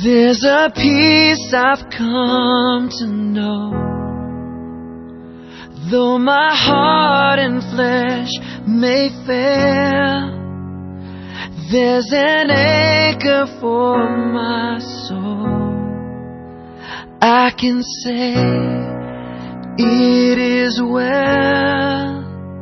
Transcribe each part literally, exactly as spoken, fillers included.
There's a peace I've come to know, though my heart and flesh may fail. There's an anchor for my soul. I can say it is well.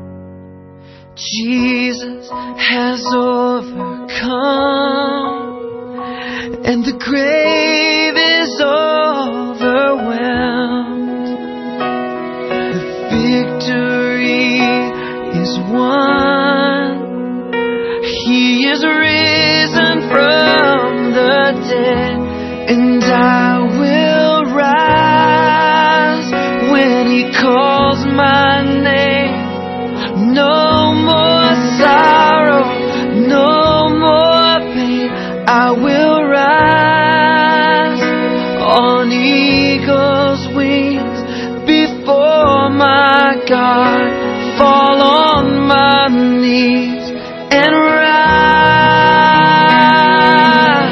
Jesus has overcome, and the grave is overwhelmed. The victory is won. He is risen from the dead, and I will rise when He calls my name. No more sorrow, no more pain. I will rise on eagle's wings before my God. Fall on my knees and rise.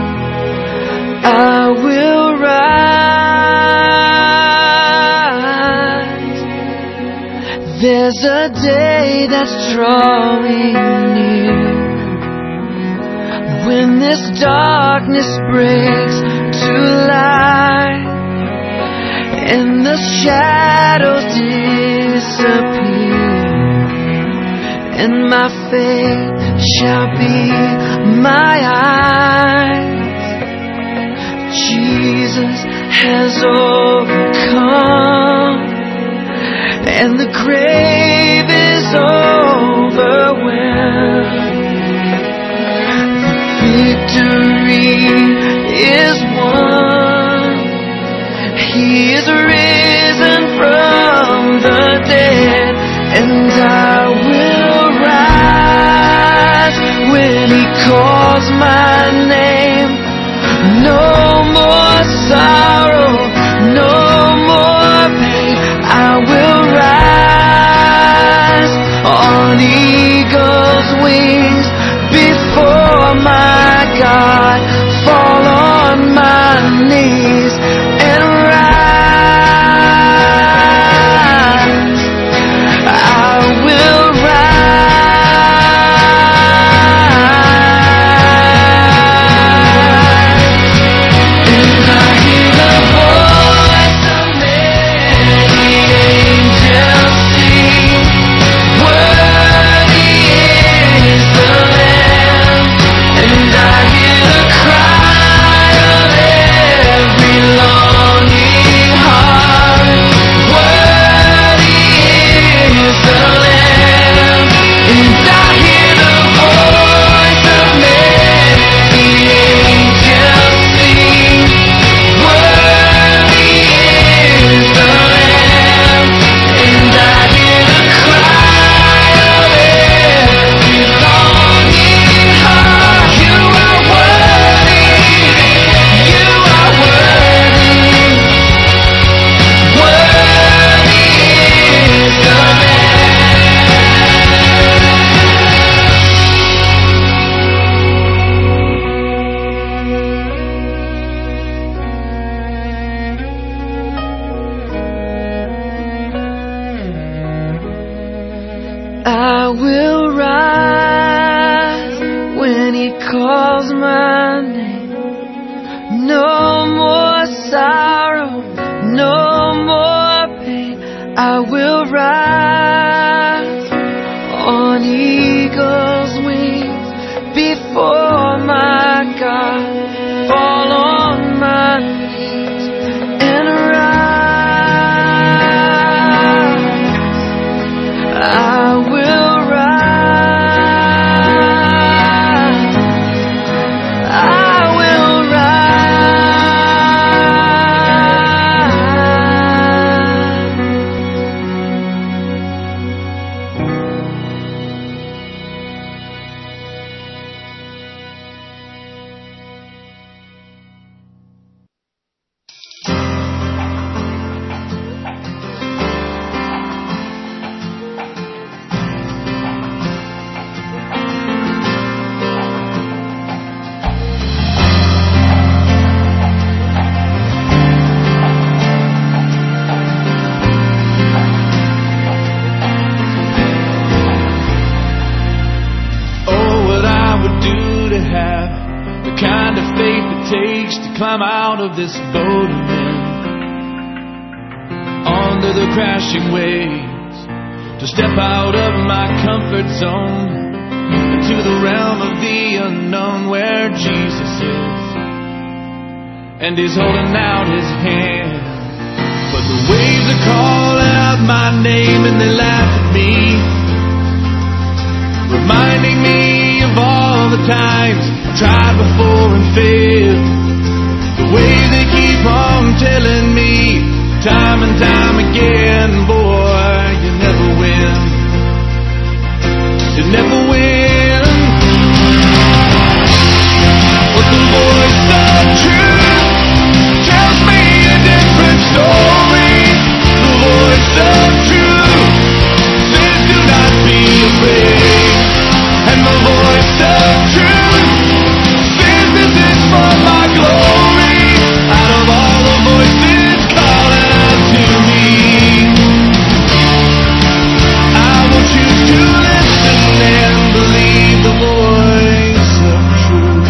I will rise. There's a day that's drawing near, when this darkness breaks to light, and the shadows disappear, and my faith shall be my eyes. Jesus has overcome, and the grave is overwhelmed. Victory is won. He is risen from the dead, and I will rise when He calls my name. No more sorrow, no more pain. I will rise on eagle's wings before my God. Fall on my knees and rise. I will rise. And I hear the voice of many angels sing, worthy is the Lamb. And I hear the cry of every longing heart, worthy is the Lamb. And I hear the voice of many angels sing, worthy is the Lamb. And I hear the cry of every longing heart, you are worthy, you are worthy, worthy is the Lamb. I will rise when He calls my name. No more sorrow, no more pain. I will rise on eagle's wings before my God. Fall on my knees and rise. I will rise. I will rise. climb out of this boat and then onto the crashing waves, to step out of my comfort zone into the realm of the unknown where Jesus is, and He's holding out His hand. But the waves are calling out my name and they laugh at me, reminding me of all the times I tried before and failed. The way they keep on telling me time and time again, boy, you never win. You never win. But the voice of truth tells me a different story. The voice of truth says do not be afraid. And the voice of truth says this is for my glory. Out of all the voices calling out to me, I will choose to listen and believe the voice of truth.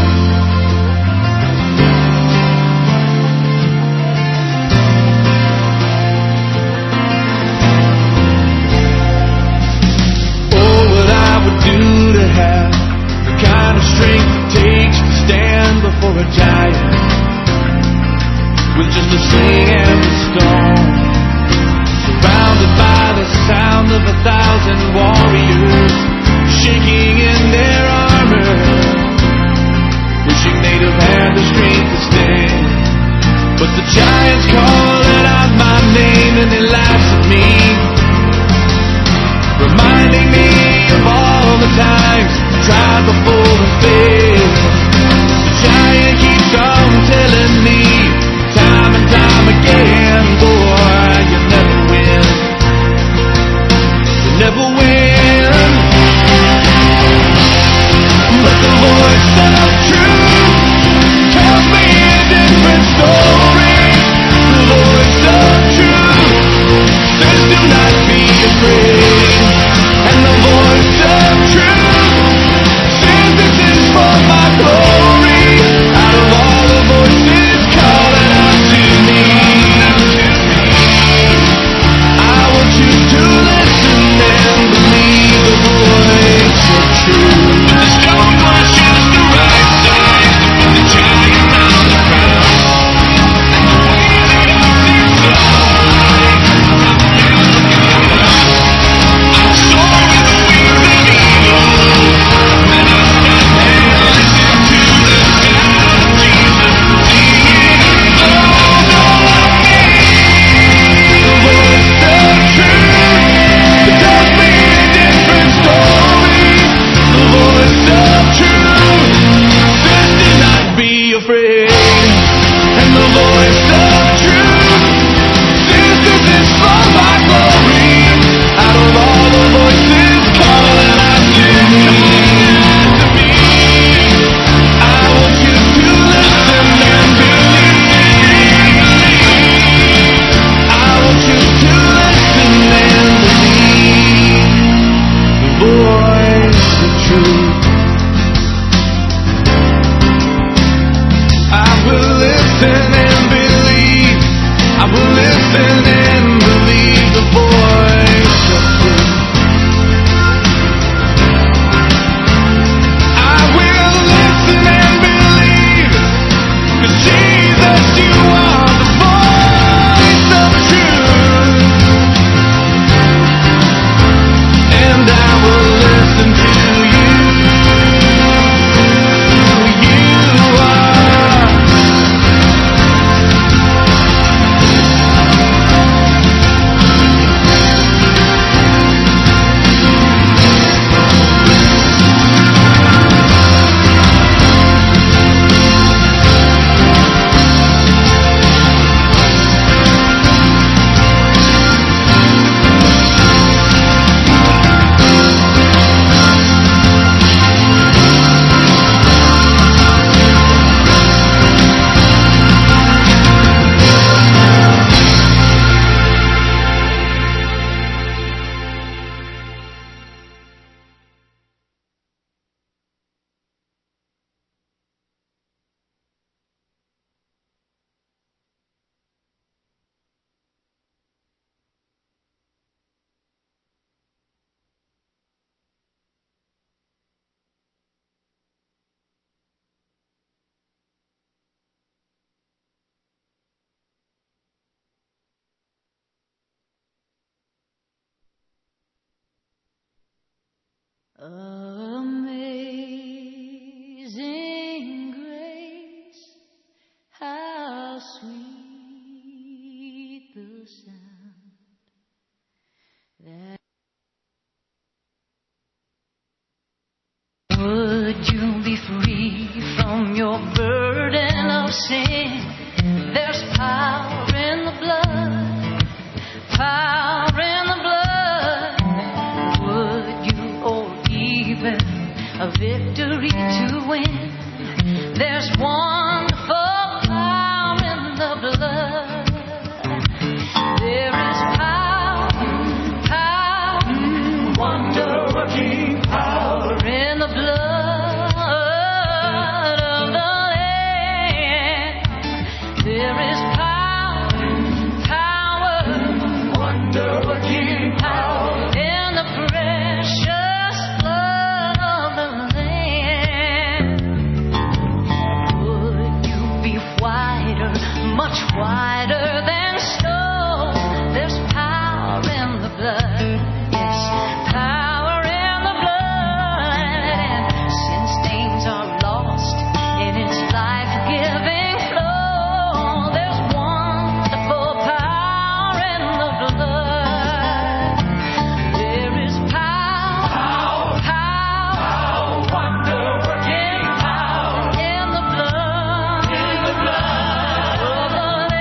Oh, what I would do to have the kind of strength it takes to stand before a giant with just a sling and a stone, surrounded by the sound of a thousand warriors shaking in their armor, wishing they'd have had the strength to stand. But the giants calling out my name and they laugh at me, reminding me of all the times I tried before and failed. The giant keeps on telling me time and time again, boy, Amazing grace, how sweet the sound that would you be free from your burden of sin? There's power in the blood, power in the blood. Would you, or even a victory to win? There's wonderful power in the blood. There is power, power, wonder-working power in the blood of the Lamb. There is power, power, wonder-working power in the precious blood of the Lamb. Would you be whiter, much whiter than snow? There's power in the blood. Yes, power in the blood. Sin stains are lost in its life-giving flow. There's wonderful power in the blood. There is power, power, wonder-working power in the blood, in the blood of the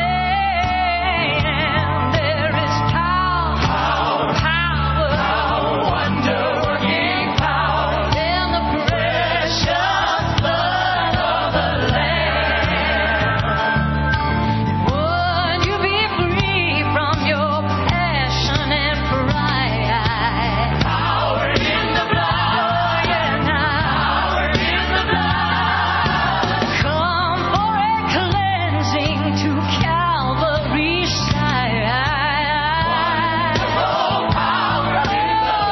Lamb. There is power, power, wonder-working power in the precious blood of the Lamb. Would you be free from your passion and pride? Power in the blood, yeah, power in the blood. Come for a cleansing to Calvary's side. Wonderful power in the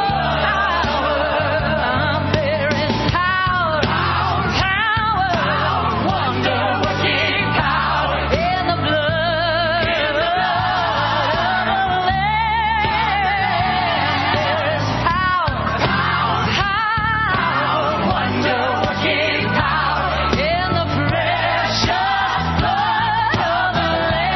blood. There is power, power, wonder-working power in the blood of the Lamb. There is power, power, wonder-working power in the precious blood of the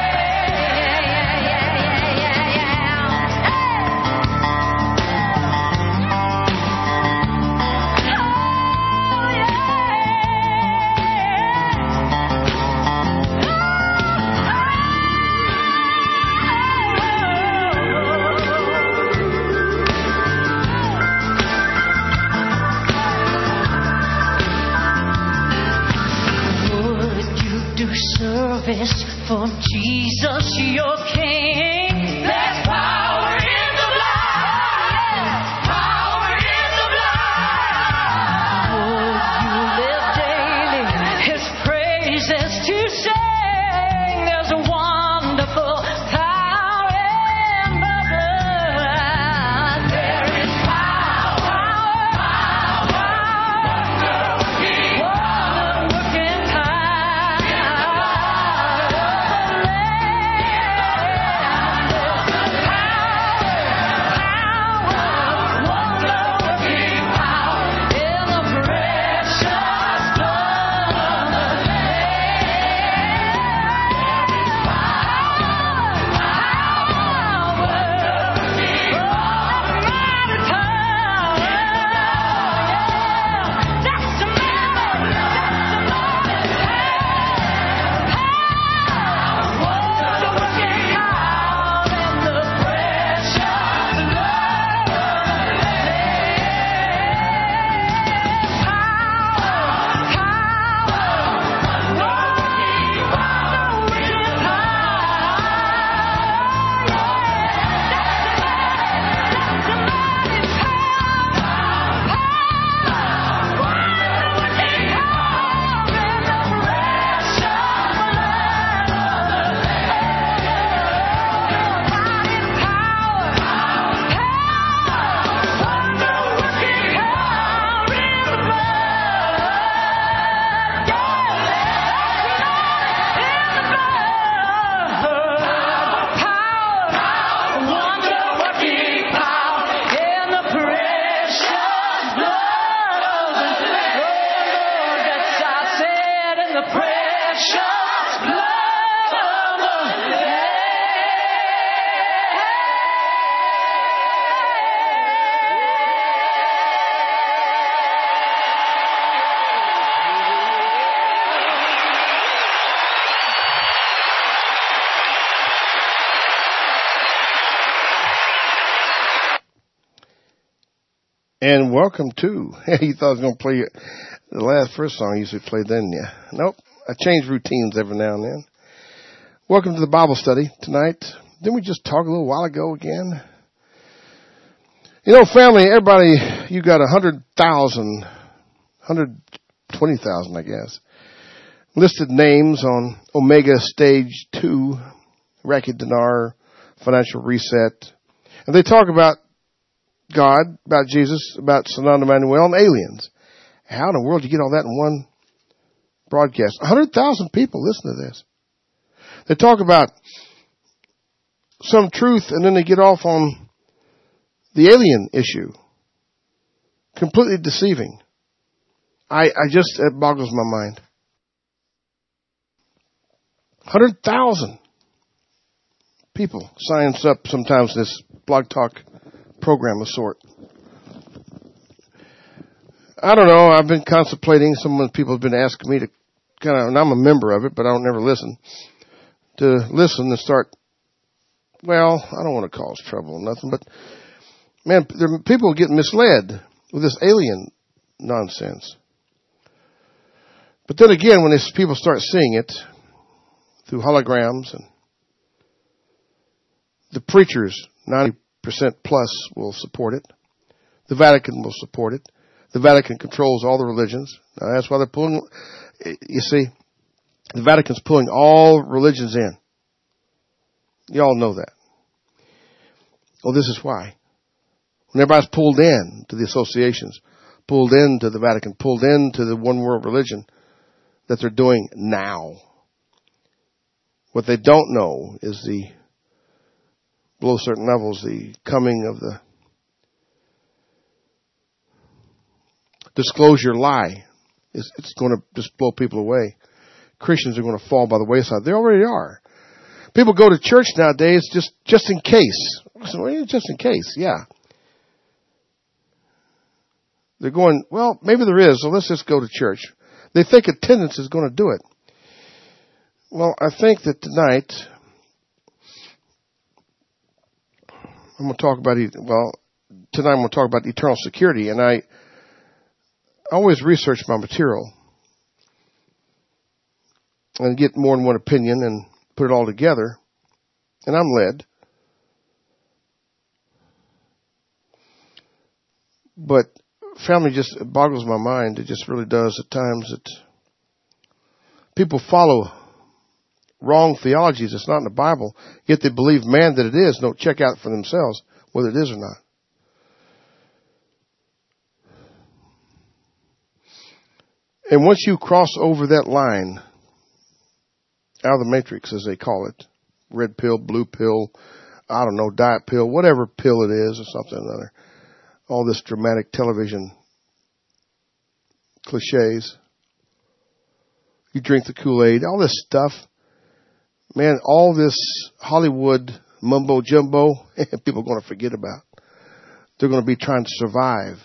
Would you do service for Jesus your King? There's power in the blood, power in the blood. Would you live daily His praises to sing? There's a wonderful power in the blood. There is power, power, wonder-working power. And welcome to, you thought I was going to play the last first song I usually played then, yeah. Nope, I change routines every now and then. Welcome to the Bible study tonight. Didn't we just talk a little while ago again? You know, family, everybody, you got one hundred thousand, one hundred twenty thousand, I guess, listed names on Omega Stage two, Iraqi Dinar, Financial Reset. And they talk about God, about Jesus, about Sananda Manuel, and aliens. How in the world do you get all that in one broadcast? one hundred thousand people listen to this. They talk about some truth, and then they get off on the alien issue. Completely deceiving. I, I just, it boggles my mind. one hundred thousand people signs up sometimes in this Blog Talk program of sort. I don't know. I've been contemplating. Some of the people have been asking me to kind of, and I'm a member of it, but I don't never listen, to listen and start, well, I don't want to cause trouble or nothing, but man, there, people get misled with this alien nonsense. But then again, when these people start seeing it through holograms, and the preachers, ninety percent plus, will support it. The Vatican will support it. The Vatican controls all the religions. Now, that's why they're pulling, you see, the Vatican's pulling all religions in. You all know that. Well, this is why. When everybody's pulled in to the associations, pulled into the Vatican, pulled into the one world religion that they're doing now, what they don't know is the, below certain levels, the coming of the disclosure lie. It's, it's going to just blow people away. Christians are going to fall by the wayside. They already are. People go to church nowadays just, just in case. Just in case, yeah. They're going, well, maybe there is, so let's just go to church. They think attendance is going to do it. Well, I think that tonight, I'm going to talk about, well, tonight I'm going to talk about eternal security, and I always research my material and get more than one opinion and put it all together, and I'm led. But family just it boggles my mind. It just really does at times that people follow wrong theologies. It's not in the Bible, yet they believe, man, that it is. Don't check out for themselves whether it is or not. And once you cross over that line, out of the matrix, as they call it, red pill, blue pill, I don't know, diet pill, whatever pill it is or something or another, all this dramatic television cliches, you drink the Kool-Aid, all this stuff, man, all this Hollywood mumbo jumbo, people are going to forget about. They're going to be trying to survive.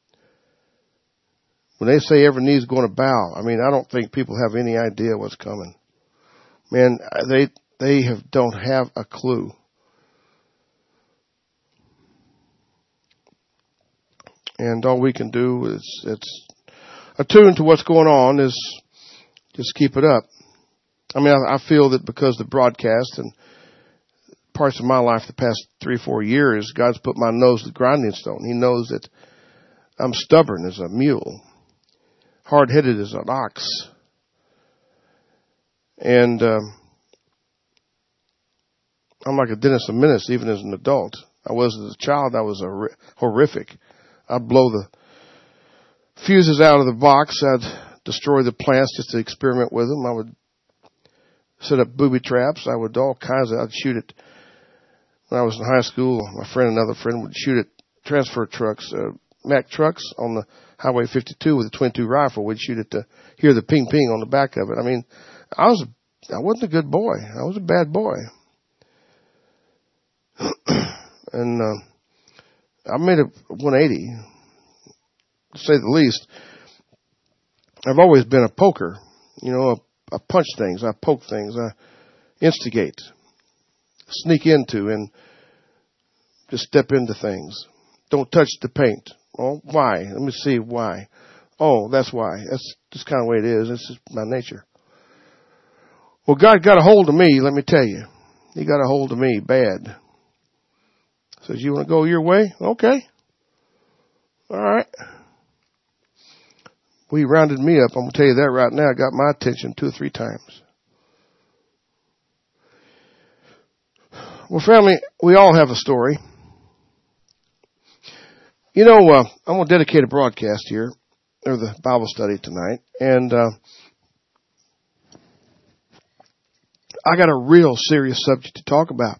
When they say every knee's going to bow, I mean, I don't think people have any idea what's coming. Man, they they have don't have a clue. And all we can do is it's attuned to what's going on is just keep it up. I mean, I, I feel that because the broadcast and parts of my life the past three, four years, God's put my nose to the grinding stone. He knows that I'm stubborn as a mule, hard-headed as an ox. And um, I'm like a Dennis the Menace even as an adult. I was as a child, I was a, horrific. I'd blow the fuses out of the box. I'd destroy the plants just to experiment with them. I would set up booby traps. I would do all kinds of, I'd shoot at, when I was in high school, my friend, another friend, would shoot at transfer trucks, uh, Mack trucks on the Highway fifty-two with a twin two rifle. We'd shoot it to hear the ping ping on the back of it. I mean, I was, I wasn't a good boy. I was a bad boy. and, uh, I made a one eighty, to say the least. I've always been a poker. You know, I, I punch things, I poke things, I instigate, sneak into, and just step into things. Don't touch the paint. Oh, why? Let me see why. Oh, that's why. That's just kind of the way it is. This is my nature. Well, God got a hold of me, let me tell you. He got a hold of me bad. Says, you want to go your way? Okay. All right. Well, he rounded me up. I'm going to tell you that right now. Got my attention two or three times. Well, family, we all have a story. You know, uh, I'm going to dedicate a broadcast here, or the Bible study tonight, and uh, I got a real serious subject to talk about.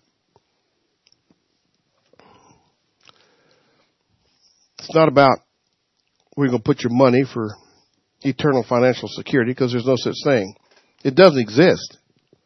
It's not about where you're going to put your money for eternal financial security, because there's no such thing. It doesn't exist.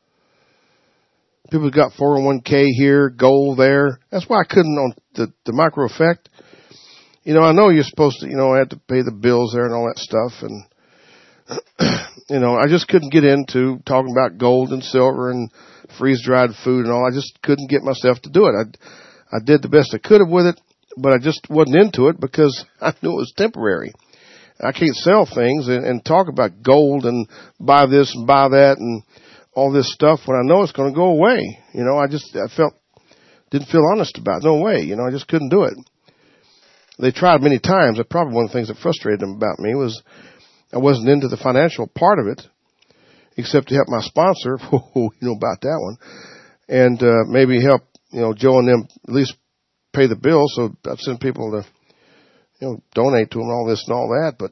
People got four oh one k here, gold there. That's why I couldn't on the, the micro effect. You know, I know you're supposed to, you know, I had to pay the bills there and all that stuff. And, you know, I just couldn't get into talking about gold and silver and freeze-dried food and all. I just couldn't get myself to do it. I, I did the best I could have with it, but I just wasn't into it because I knew it was temporary. I can't sell things and, and talk about gold and buy this and buy that and all this stuff when I know it's going to go away. You know, I just, I felt, didn't feel honest about it. No way. You know, I just couldn't do it. They tried many times. Probably one of the things that frustrated them about me was I wasn't into the financial part of it, except to help my sponsor. You know about that one. And, uh, maybe help, you know, Joe and them at least pay the bills. So I'd send people to, you know, donate to them, all this and all that. But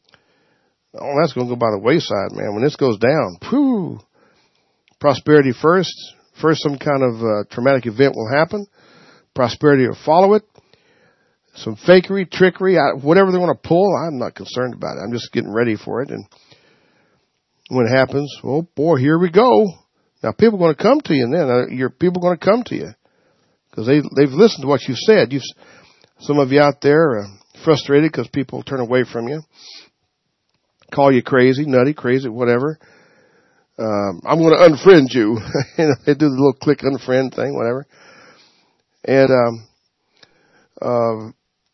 all that's going to go by the wayside, man. When this goes down, whew, prosperity first. First, some kind of uh, traumatic event will happen. Prosperity will follow it. Some fakery, trickery, whatever they want to pull, I'm not concerned about it. I'm just getting ready for it. And when it happens, oh boy, here we go. Now people are going to come to you, and then uh, your people are going to come to you because they they've listened to what you said. You've some of you out there are frustrated because people turn away from you, call you crazy, nutty, crazy, whatever. Um, I'm going to unfriend you. You know, they do the little click unfriend thing, whatever. And um, uh,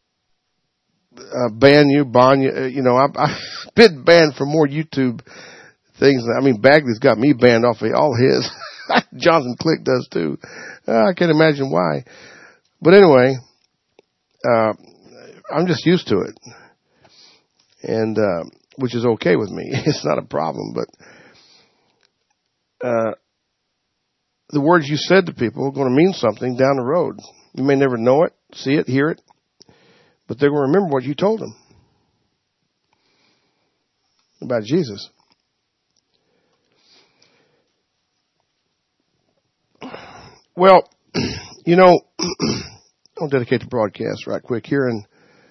uh, ban you, ban you. Uh, you know, I, I've been banned for more YouTube things. I mean, Bagley's got me banned off of all his. Jonathan Click does too. Uh, I can't imagine why. But anyway, uh, I'm just used to it, and uh, which is okay with me. It's not a problem, but. Uh, the words you said to people are going to mean something down the road. You may never know it, see it, hear it, but they're going to remember what you told them about Jesus. Well, you know, I'll dedicate the broadcast right quick here and,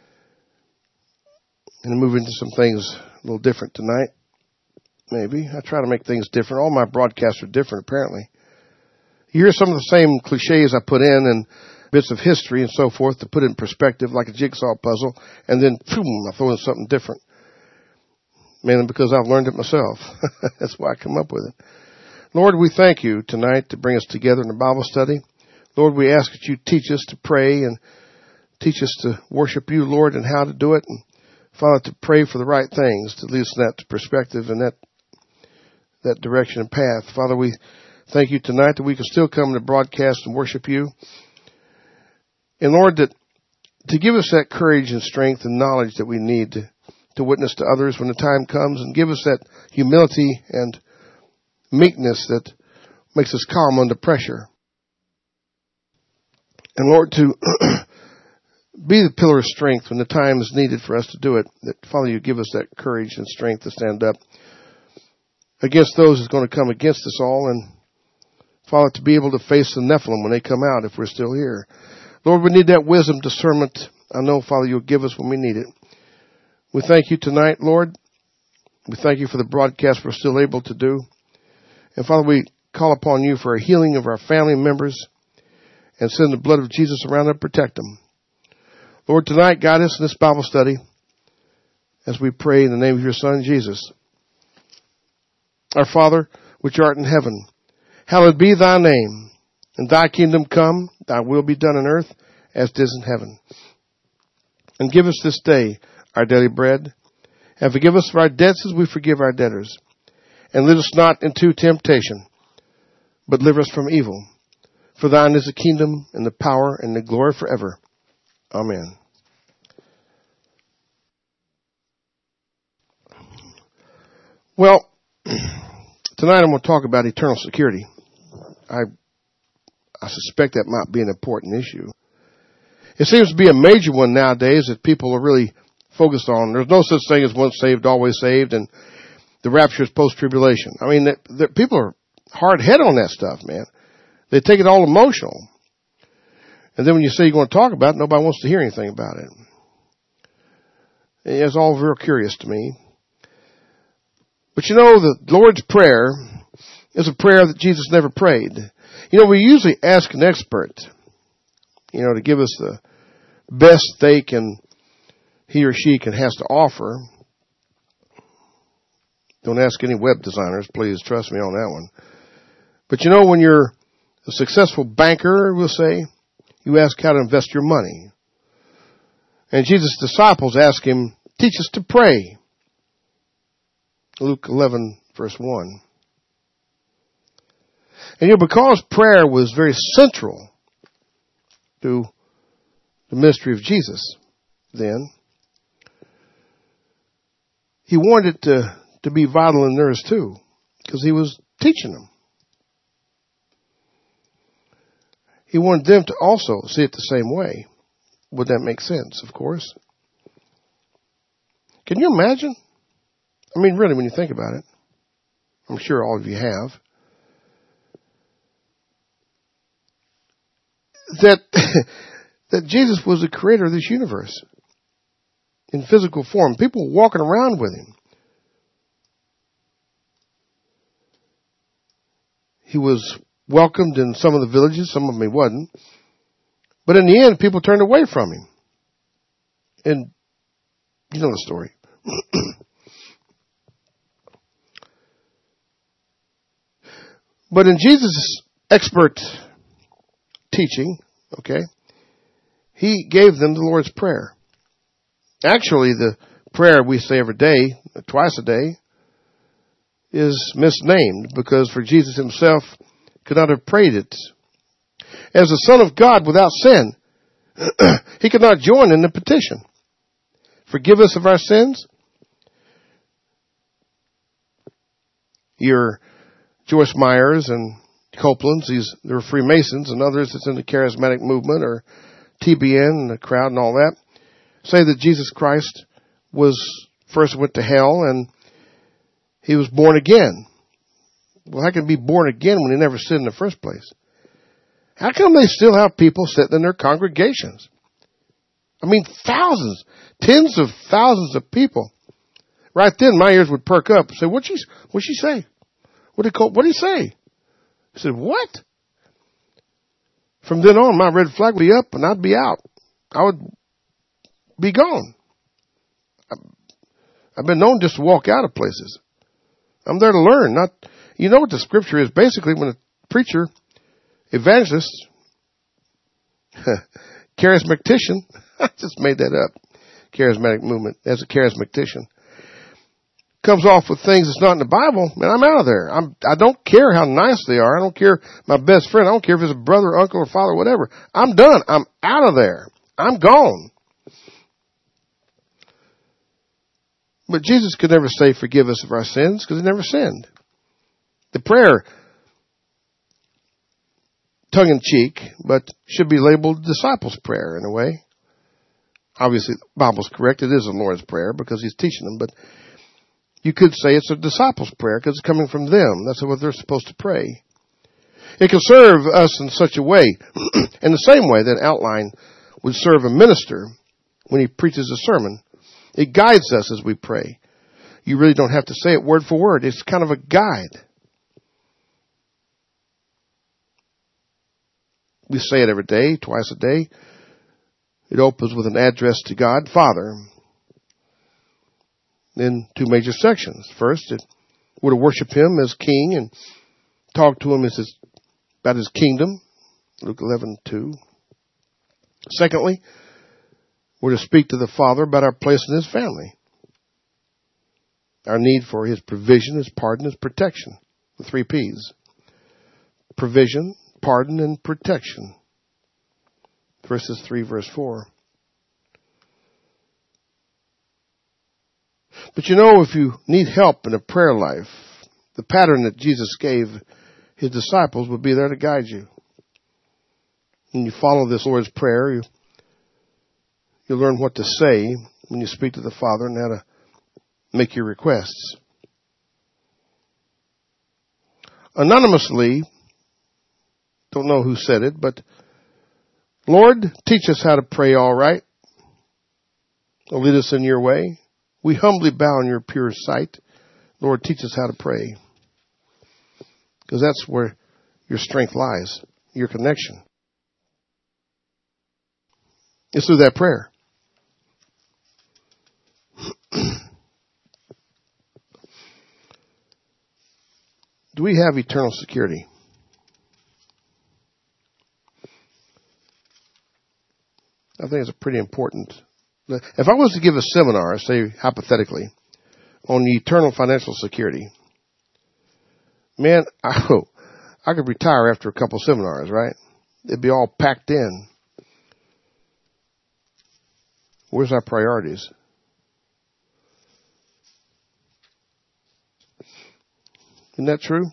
and move into some things a little different tonight. Maybe. I try to make things different. All my broadcasts are different, apparently. You hear some of the same cliches I put in and bits of history and so forth to put it in perspective like a jigsaw puzzle, and then, boom, I throw in something different. Mainly because I've learned it myself. That's why I come up with it. Lord, we thank you tonight to bring us together in a Bible study. Lord, we ask that you teach us to pray and teach us to worship you, Lord, and how to do it. And Father, to pray for the right things, to lead us in that perspective and that that direction and path. Father, we thank you tonight that we can still come to broadcast and worship you. And Lord, that to give us that courage and strength and knowledge that we need to, to witness to others when the time comes, and give us that humility and meekness that makes us calm under pressure. And Lord, to be the pillar of strength when the time is needed for us to do it. That, Father, you give us that courage and strength to stand up against those who's going to come against us all, and Father, to be able to face the Nephilim when they come out if we're still here. Lord, we need that wisdom, discernment. I know, Father, you'll give us when we need it. We thank you tonight, Lord. We thank you for the broadcast we're still able to do. And Father, we call upon you for a healing of our family members and send the blood of Jesus around and protect them. Lord, tonight, guide us in this Bible study as we pray in the name of your Son, Jesus. Our Father, which art in heaven, hallowed be thy name, and thy kingdom come, thy will be done on earth as it is in heaven. And give us this day our daily bread. And forgive us of our debts as we forgive our debtors. And lead us not into temptation, but deliver us from evil. For thine is the kingdom and the power and the glory forever. Amen. Well, tonight I'm going to talk about eternal security. I I suspect that might be an important issue. It seems to be a major one nowadays that people are really focused on. There's no such thing as once saved, always saved, and the rapture is post-tribulation. I mean, that, that people are hard-headed on that stuff, man. They take it all emotional. And then when you say you're going to talk about it, nobody wants to hear anything about it. It's all real curious to me. But you know, the Lord's Prayer is a prayer that Jesus never prayed. You know, we usually ask an expert, you know, to give us the best they can, he or she can has to offer. Don't ask any web designers, please trust me on that one. But you know, when you're a successful banker, we'll say, you ask how to invest your money. And Jesus' disciples ask him, teach us to pray. Luke eleven, verse one. And you know, because prayer was very central to the ministry of Jesus then, he wanted it to, to be vital in theirs too, because he was teaching them. He wanted them to also see it the same way. Would that make sense, of course? Can you imagine? I mean, really, when you think about it, I'm sure all of you have, that that Jesus was the creator of this universe in physical form. People walking around with him. He was welcomed in some of the villages, some of them he wasn't. But in the end, people turned away from him. And you know the story. But in Jesus' expert teaching, okay, he gave them the Lord's Prayer. Actually, the prayer we say every day, twice a day, is misnamed because for Jesus himself could not have prayed it. As the Son of God without sin, he could not join in the petition. Forgive us of our sins. Your Joyce Myers and Copeland's, these, they're Freemasons, and others that's in the charismatic movement, or T B N and the crowd and all that, say that Jesus Christ was first went to hell and he was born again. Well, how can he be born again when he never sinned in the first place? How come they still have people sitting in their congregations? I mean, thousands, tens of thousands of people. Right then, my ears would perk up and say, what'd she, what'd she say? What did he call, what did he say? I said, what? From then on, my red flag would be up and I'd be out. I would be gone. I've been known just to walk out of places. I'm there to learn, not, you know what the scripture is. Basically, when a preacher, evangelist, charismatician, I just made that up, charismatic movement, as a charismatician, comes off with things that's not in the Bible, man, I'm out of there. I'm, I don't care how nice they are. I don't care my best friend. I don't care if it's a brother, uncle, or father, whatever. I'm done. I'm out of there. I'm gone. But Jesus could never say, forgive us of our sins, because he never sinned. The prayer, tongue-in-cheek, but should be labeled disciples' prayer in a way. Obviously, the Bible's correct. It is the Lord's Prayer because he's teaching them, but you could say it's a disciples' prayer because it's coming from them. That's what they're supposed to pray. It can serve us in such a way, in the same way that outline would serve a minister when he preaches a sermon. It guides us as we pray. You really don't have to say it word for word. It's kind of a guide. We say it every day, twice a day. It opens with an address to God, Father. Then two major sections. First, it we're to worship him as king and talk to him as his, about his kingdom, Luke eleven two. Secondly, We're to speak to the Father about our place in His family. Our need for His provision, His pardon, His protection. The three P's. Provision, pardon, and protection. Verses three, verse four. But you know, if you need help in a prayer life, the pattern that Jesus gave His disciples would be there to guide you. When you follow this Lord's Prayer, you, you learn what to say when you speak to the Father and how to make your requests. Anonymously, don't know who said it, but Lord, teach us how to pray all right. Or lead us in your way. We humbly bow in your pure sight. Lord, teach us how to pray. Because that's where your strength lies, your connection. It's through that prayer. Do we have eternal security? I think it's a pretty important. If I was to give a seminar, say hypothetically, on the eternal financial security, man, I, I could retire after a couple seminars, right? It'd be all packed in. Where's our priorities? Isn't that true?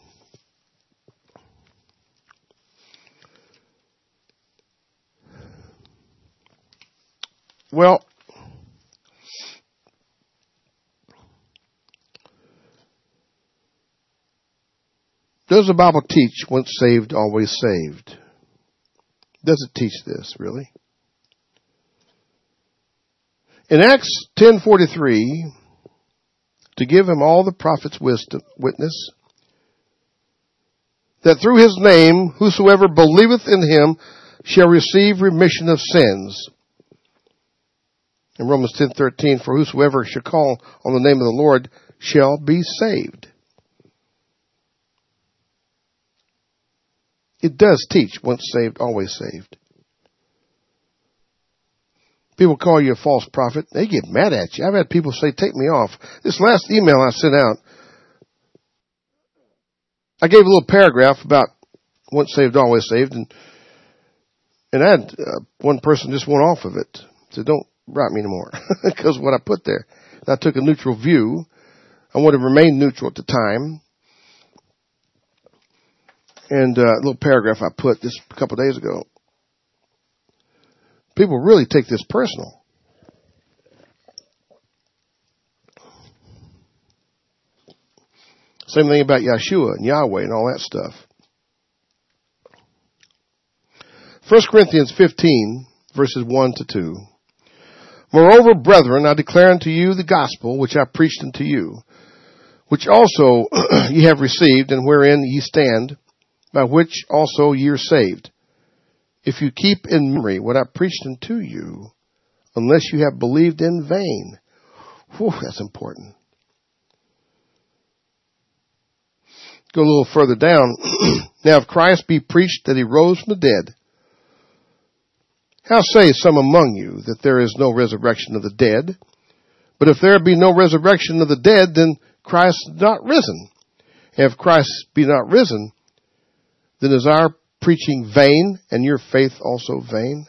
Well, does the Bible teach once saved, always saved? Does it teach this, really? In Acts ten forty-three, to give him all the prophets' wisdom, witness, that through his name whosoever believeth in him shall receive remission of sins. In Romans ten thirteen, for whosoever shall call on the name of the Lord shall be saved. It does teach, once saved, always saved. People call you a false prophet. They get mad at you. I've had people say, take me off. This last email I sent out, I gave a little paragraph about once saved, always saved, and and I had uh, one person just went off of it. Said, don't write me anymore, because what I put there. And I took a neutral view. I wanted to remain neutral at the time. And uh, a little paragraph I put just a couple of days ago. People really take this personal. Same thing about Yeshua and Yahweh and all that stuff. First Corinthians fifteen, verses one to two. Moreover, brethren, I declare unto you the gospel which I preached unto you, which also ye have received, and wherein ye stand, by which also ye are saved, if you keep in memory what I preached unto you, unless you have believed in vain. Whew, that's important. Go a little further down. Now if Christ be preached that he rose from the dead, how say some among you that there is no resurrection of the dead? But if there be no resurrection of the dead, then Christ is not risen. And if Christ be not risen, then is our preaching vain, and your faith also vain?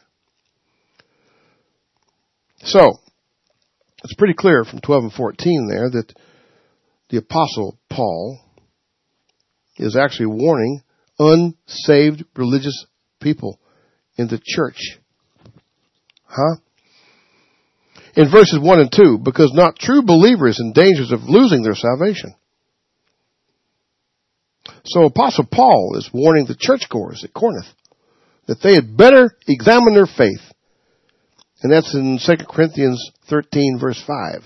So, it's pretty clear from twelve and fourteen there that the Apostle Paul is actually warning unsaved religious people in the church. Huh? In verses one and two, because not true believers in dangers of losing their salvation. So Apostle Paul is warning the churchgoers at Corinth that they had better examine their faith. And that's in Second Corinthians thirteen, verse five.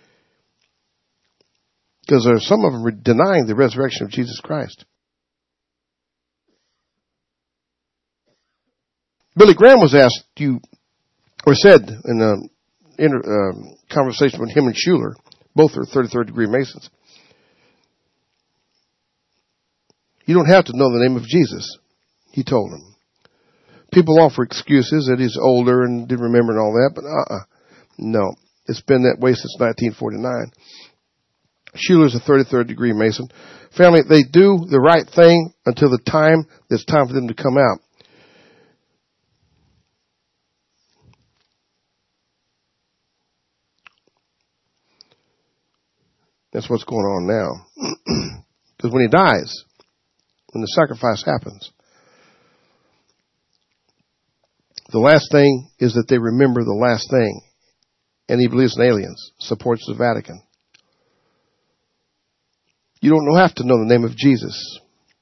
Because there are some of them denying the resurrection of Jesus Christ. Billy Graham was asked, you, or said in an inter, uh, conversation with him and Schuller, both are thirty-third degree Masons, you don't have to know the name of Jesus, he told him. People offer excuses that he's older and didn't remember and all that, but uh-uh. No. It's been that way since nineteen forty-nine. Schuler's a thirty-third degree Mason. Family, they do the right thing until the time that's time for them to come out. That's what's going on now. Because when he dies, when the sacrifice happens, the last thing is that they remember the last thing. And he believes in aliens, supports the Vatican. You don't have to know the name of Jesus.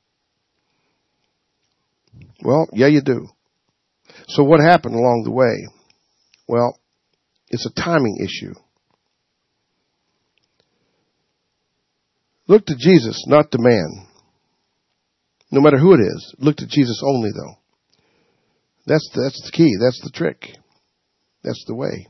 Well, yeah, you do. So what happened along the way? Well, it's a timing issue. Look to Jesus, not to man. No matter who it is, look to Jesus only, though. That's the, that's the key. That's the trick. That's the way.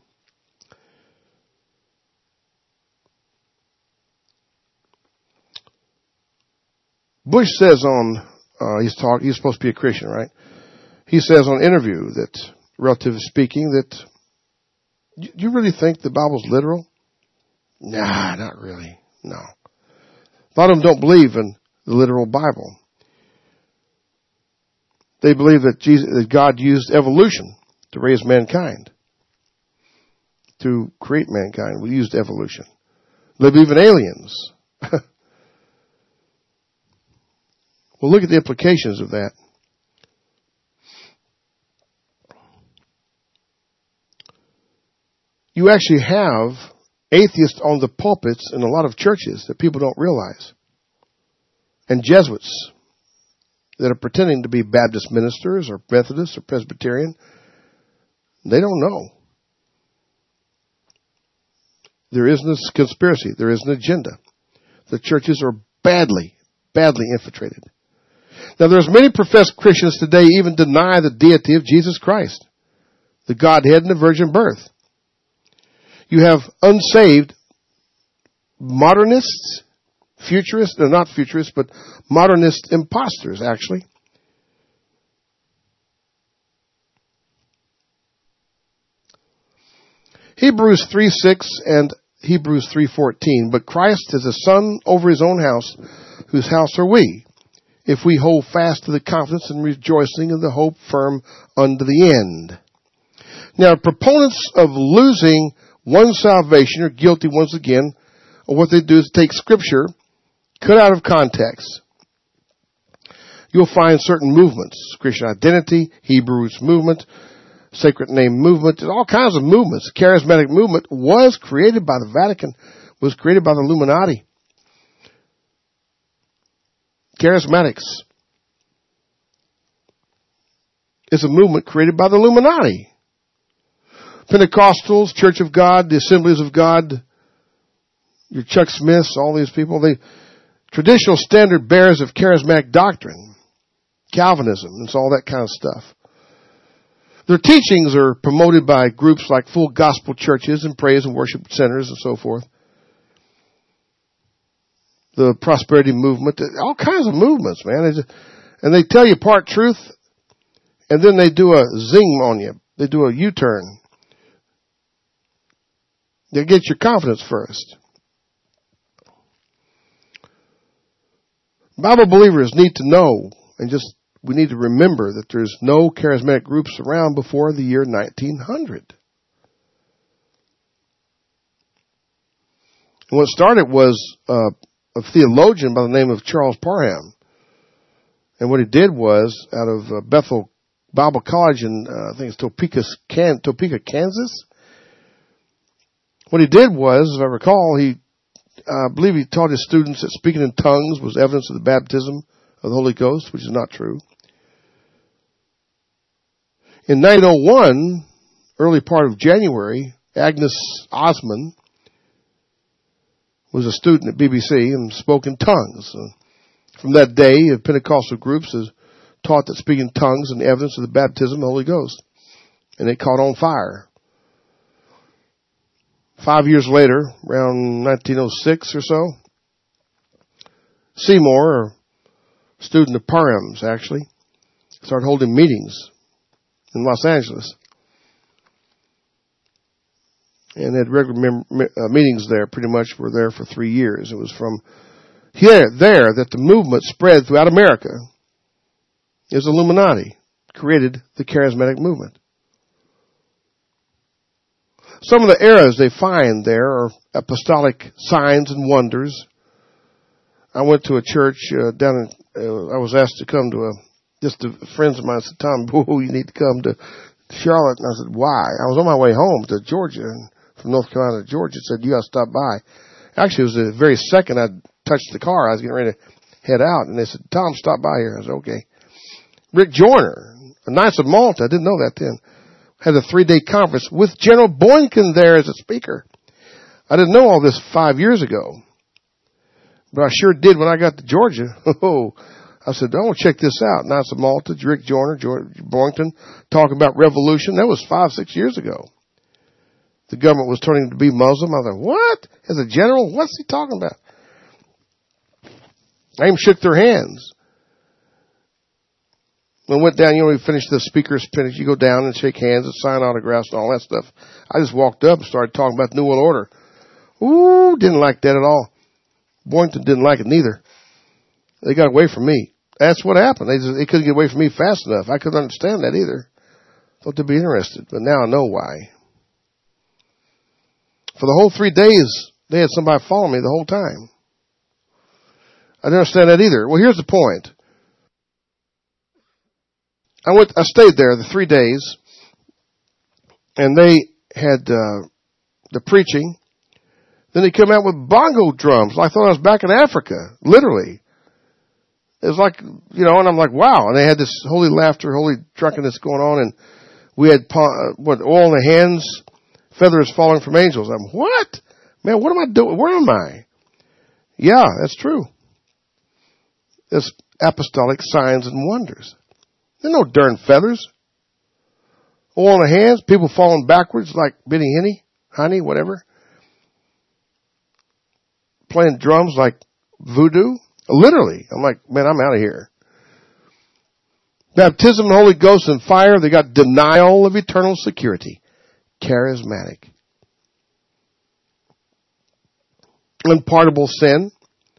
Bush says on, uh, he's talk, he's supposed to be a Christian, right? He says on interview that, relatively speaking, that, do you really think the Bible's literal? Nah, not really. No. A lot of them don't believe in the literal Bible. They believe that Jesus, that God used evolution to raise mankind, to create mankind. We used evolution. They believe in aliens. Well, look at the implications of that. You actually have atheists on the pulpits in a lot of churches that people don't realize. And Jesuits that are pretending to be Baptist ministers or Methodists or Presbyterian. They don't know. There isn't a conspiracy. There is an agenda. The churches are badly, badly infiltrated. Now, there's many professed Christians today even deny the deity of Jesus Christ, the Godhead and the virgin birth. You have unsaved modernists, futurists, they're not futurists, but modernist imposters, actually. Hebrews three six and Hebrews three fourteen. But Christ is a son over his own house, whose house are we, if we hold fast to the confidence and rejoicing of the hope firm unto the end. Now, proponents of losing one's salvation are guilty once again of what they do is take Scripture, cut out of context. You'll find certain movements, Christian identity, Hebrews movement, sacred name movement, all kinds of movements. The charismatic movement was created by the Vatican, was created by the Illuminati. Charismatics is a movement created by the Illuminati. Pentecostals, Church of God, the Assemblies of God, your Chuck Smiths, all these people, they traditional standard bearers of charismatic doctrine, Calvinism, and all that kind of stuff. Their teachings are promoted by groups like Full Gospel churches and praise and worship centers and so forth. The prosperity movement, all kinds of movements, man. And they tell you part truth, and then they do a zing on you. They do a U-turn. They get your confidence first. Bible believers need to know, and just we need to remember that there's no charismatic groups around before the year nineteen hundred. And what started was uh, a theologian by the name of Charles Parham. And what he did was, out of uh, Bethel Bible College in, uh, I think it's Topeka, Can- Topeka, Kansas. What he did was, if I recall, he, uh, I believe he taught his students that speaking in tongues was evidence of the baptism of the Holy Ghost, which is not true. In nineteen oh one, early part of January, Agnes Osman was a student at B B C and spoke in tongues. Uh, from that day, Pentecostal groups has taught that speaking in tongues is evidence of the baptism of the Holy Ghost. And it caught on fire. Five years later, around nineteen oh six or so, Seymour, a student of Parham's actually, started holding meetings in Los Angeles. and had regular mem- uh, meetings there. Pretty much were there for three years. It was from here there that the movement spread throughout America. It was Illuminati created the charismatic movement. Some of the errors they find there are apostolic signs and wonders. I went to a church uh, down in, uh, I was asked to come to a, just a, friends of mine said, Tom, boo, you need to come to Charlotte. And I said, why? I was on my way home to Georgia, and from North Carolina to Georgia. Said, you got to stop by. Actually, it was the very second I touched the car, I was getting ready to head out, and they said, Tom, stop by here. I said, okay. Rick Joyner, a Knights of Malta, I didn't know that then, had a three-day conference with General Boykin there as a speaker. I didn't know all this five years ago, but I sure did when I got to Georgia. Oh, I said, I want to check this out. Knights of Malta, Rick Joyner, George Boynton, talking about revolution. That was five, six years ago. The government was turning to be Muslim. I thought, what? As a general, what's he talking about? I even shook their hands. When I went down, you know, we finished the speaker's finish. You go down and shake hands and sign autographs and all that stuff. I just walked up and started talking about the New World Order. Ooh, didn't like that at all. Boynton didn't like it neither. They got away from me. That's what happened. They, just, they couldn't get away from me fast enough. I couldn't understand that either. Thought they'd be interested, but now I know why. For the whole three days, they had somebody follow me the whole time. I didn't understand that either. Well, here's the point. I went. I stayed there the three days, and they had uh, the preaching. Then they come out with bongo drums. I thought I was back in Africa, literally. It was like, you know, and I'm like, wow. And they had this holy laughter, holy drunkenness going on, and we had uh, what oil in the hands, feathers falling from angels. I'm what? Man, what am I doing? Where am I? Yeah, that's true. It's apostolic signs and wonders. There's no darn feathers. Oil in the hands, people falling backwards like Benny Henny, honey, whatever. Playing drums like voodoo. Literally. I'm like, man, I'm out of here. Baptism of the Holy Ghost and fire. They got denial of eternal security. Charismatic. Unpardonable sin.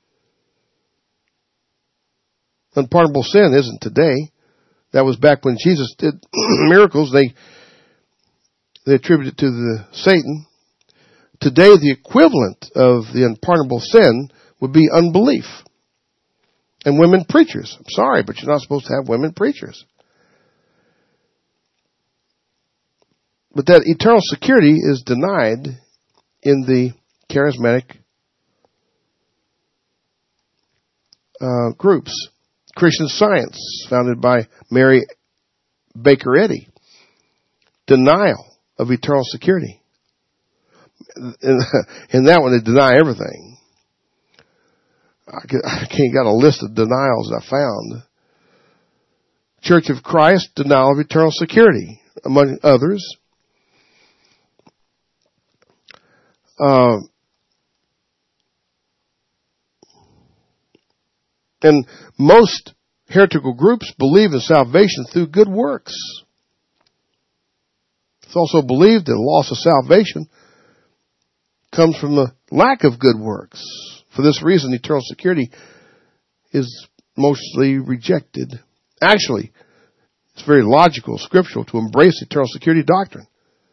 Unpardonable sin isn't today. That was back when Jesus did miracles. They they attributed it to the Satan. Today, the equivalent of the unpardonable sin would be unbelief. And women preachers. I'm sorry, but you're not supposed to have women preachers. But that eternal security is denied in the charismatic uh, groups. Christian Science, founded by Mary Baker Eddy. Denial of eternal security. In, in that one, they deny everything. I can't got a list of denials I found. Church of Christ, denial of eternal security, among others. Uh, and most heretical groups believe in salvation through good works. It's also believed that the loss of salvation comes from the lack of good works. For this reason, eternal security is mostly rejected. Actually, it's very logical, scriptural, to embrace eternal security doctrine.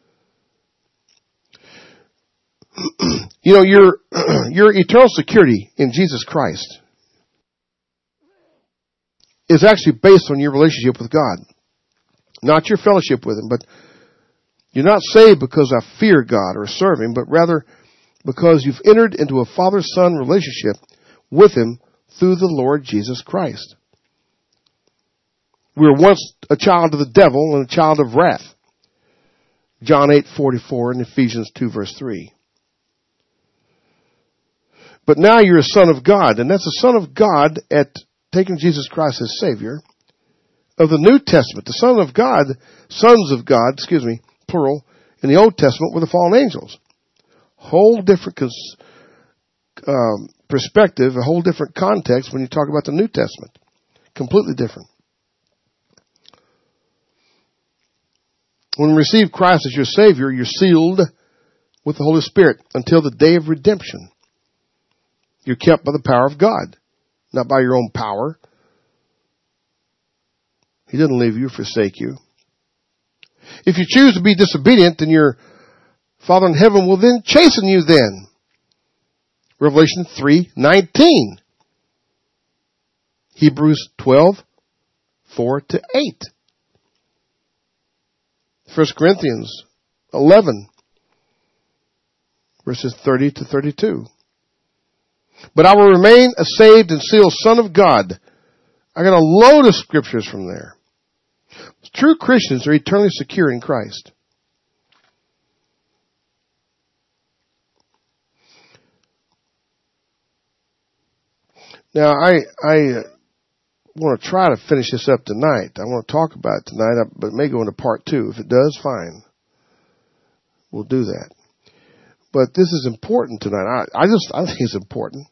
You know, your your eternal security in Jesus Christ is actually based on your relationship with God. Not your fellowship with Him, but you're not saved because I fear God or serve Him, but rather because you've entered into a father-son relationship with Him through the Lord Jesus Christ. We were once a child of the devil and a child of wrath. John eight forty-four and Ephesians two verse three. But now you're a son of God, and that's a son of God at taking Jesus Christ as Savior of the New Testament. The Son of God, sons of God, excuse me, plural, in the Old Testament were the fallen angels. Whole different cons- um, perspective, a whole different context when you talk about the New Testament. Completely different. When you receive Christ as your Savior, you're sealed with the Holy Spirit until the day of redemption. You're kept by the power of God, not by your own power. He doesn't leave you, forsake you. If you choose to be disobedient, then your Father in heaven will then chasten you then. Revelation three nineteen. Hebrews twelve four to eight. First Corinthians eleven, verses thirty to thirty-two. But I will remain a saved and sealed son of God. I got a load of scriptures from there. True Christians are eternally secure in Christ. Now, I I want to try to finish this up tonight. I want to talk about it tonight, but it may go into part two. If it does, fine. We'll do that. But this is important tonight. I, I just I think it's important.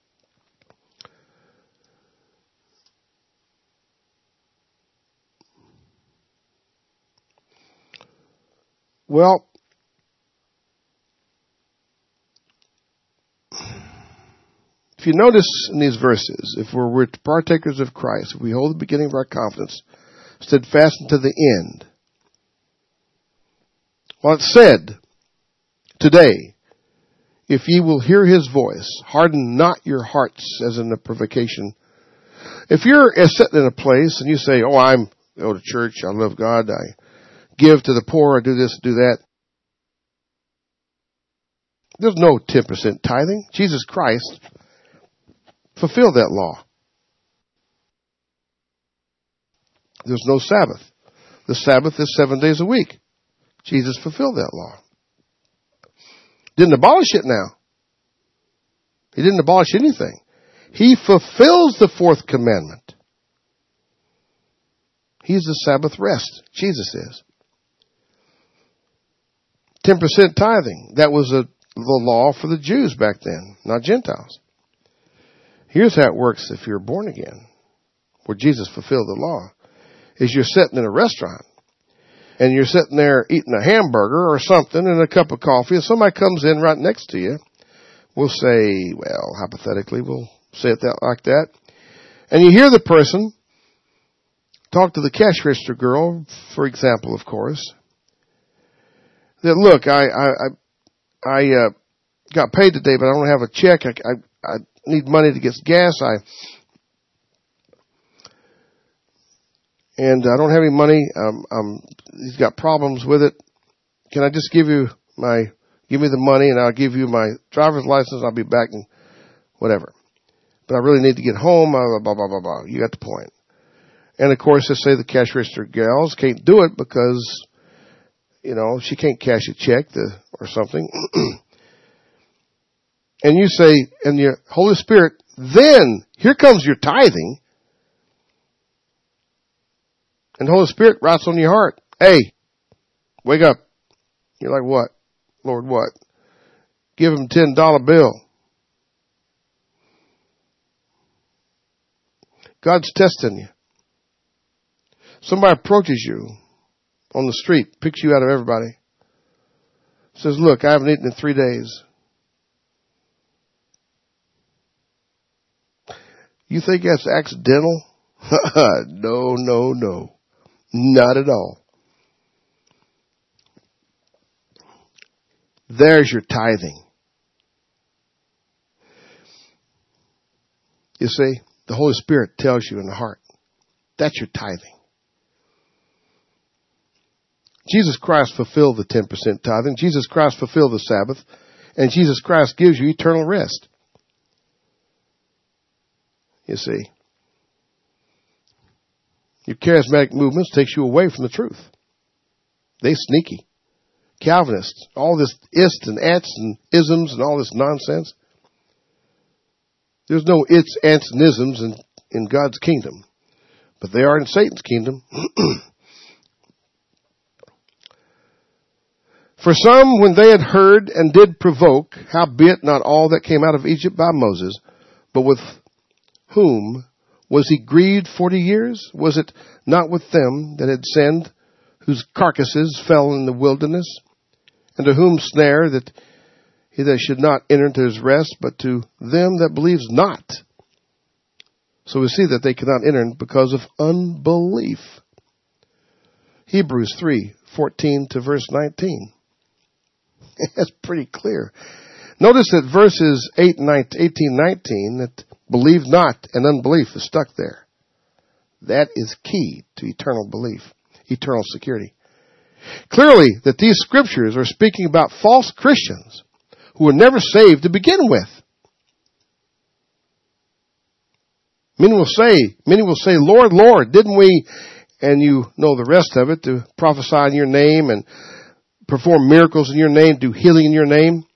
Well, if you notice in these verses, if we're, we're partakers of Christ, if we hold the beginning of our confidence steadfast unto the end, well, it said today, if ye will hear his voice, harden not your hearts as in the provocation. If you're sitting in a place and you say, oh, I'm I go to church, I love God, I give to the poor, I do this, do that. There's no ten percent tithing. Jesus Christ fulfilled that law. There's no Sabbath. The Sabbath is seven days a week. Jesus fulfilled that law. Didn't abolish it now. He didn't abolish anything. He fulfills the fourth commandment. He's the Sabbath rest. Jesus is. ten percent tithing. That was a, the law for the Jews back then, not Gentiles. Here's how it works if you're born again, where Jesus fulfilled the law, is you're sitting in a restaurant, and you're sitting there eating a hamburger or something and a cup of coffee, and somebody comes in right next to you. We'll say, well, hypothetically, we'll say it that like that. And you hear the person talk to the cash register girl, for example, of course, that, look, I I I, I uh, got paid today, but I don't have a check. I, I, I need money to get gas. I and I don't have any money. Um, um, he's got problems with it. Can I just give you my give me the money, and I'll give you my driver's license. I'll be back and whatever. But I really need to get home. Blah blah blah blah blah. You got the point. And of course, they say the cash register gals can't do it because, you know, she can't cash a check to, or something. And you say, and your Holy Spirit, then here comes your tithing. And the Holy Spirit writes on your heart, hey, wake up. You're like, what? Lord, what? Give him a ten dollar bill. God's testing you. Somebody approaches you on the street, picks you out of everybody, says, look, I haven't eaten in three days. You think that's accidental? No, no, no. Not at all. There's your tithing. You see, the Holy Spirit tells you in the heart. That's your tithing. Jesus Christ fulfilled the ten percent tithing. Jesus Christ fulfilled the Sabbath. And Jesus Christ gives you eternal rest. You see. Your charismatic movements takes you away from the truth. They sneaky. Calvinists, all this ists and ats and isms and all this nonsense. There's no its, ants, and isms in, in God's kingdom. But they are in Satan's kingdom. For some, when they had heard and did provoke, howbeit not all that came out of Egypt by Moses, but with whom was he grieved forty years? Was it not with them that had sinned, whose carcasses fell in the wilderness? And to whom snare, that he that should not enter into his rest, but to them that believes not. So we see that they cannot enter because of unbelief. Hebrews three fourteen to verse nineteen. That's pretty clear. Notice that verses eight, eighteen, nineteen, that believe not and unbelief is stuck there. That is key to eternal belief, eternal security. Clearly that these scriptures are speaking about false Christians who were never saved to begin with. Many will say, many will say, Lord, Lord, didn't we, and you know the rest of it, to prophesy in your name and perform miracles in your name, do healing in your name?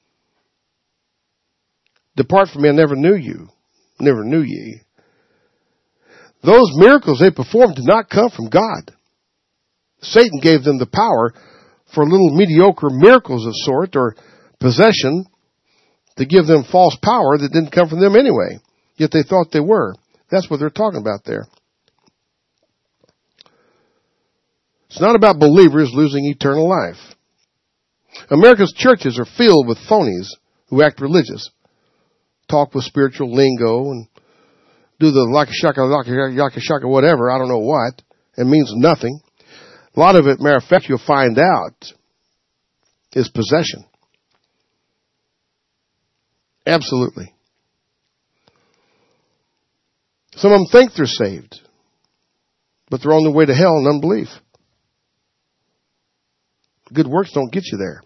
Depart from me, I never knew you. Never knew ye. Those miracles they performed did not come from God. Satan gave them the power for little mediocre miracles of sort or possession to give them false power that didn't come from them anyway. Yet they thought they were. That's what they're talking about there. It's not about believers losing eternal life. America's churches are filled with phonies who act religious, talk with spiritual lingo, and do the laka shaka, laka yaka shaka, whatever, I don't know what. It means nothing. A lot of it, matter of fact, you'll find out, is possession. Absolutely. Some of them think they're saved, but they're on their way to hell in unbelief. Good works don't get you there.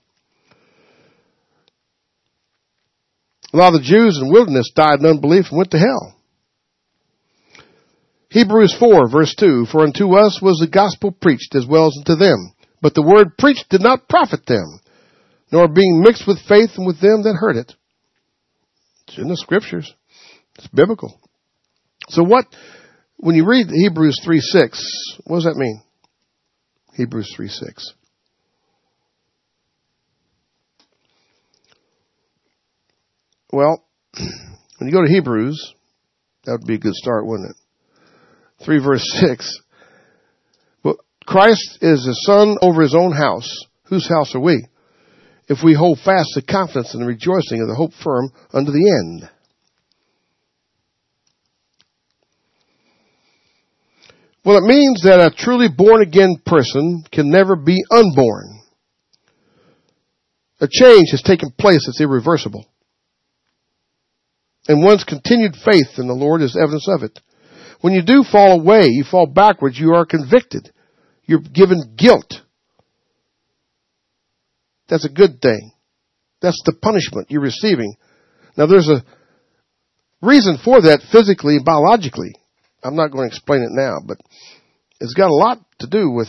A lot of the Jews in the wilderness died in unbelief and went to hell. Hebrews four, verse two, for unto us was the gospel preached as well as unto them. But the word preached did not profit them, nor being mixed with faith and with them that heard it. It's in the scriptures. It's biblical. So what, when you read Hebrews three six, what does that mean? Hebrews three six. Well, when you go to Hebrews, that would be a good start, wouldn't it? three verse six. Well, Christ is the Son over his own house. Whose house are we? If we hold fast the confidence and the rejoicing of the hope firm unto the end. Well, it means that a truly born-again person can never be unborn. A change has taken place that's irreversible. And one's continued faith in the Lord is evidence of it. When you do fall away, you fall backwards, you are convicted. You're given guilt. That's a good thing. That's the punishment you're receiving. Now, there's a reason for that physically, biologically. I'm not going to explain it now, but it's got a lot to do with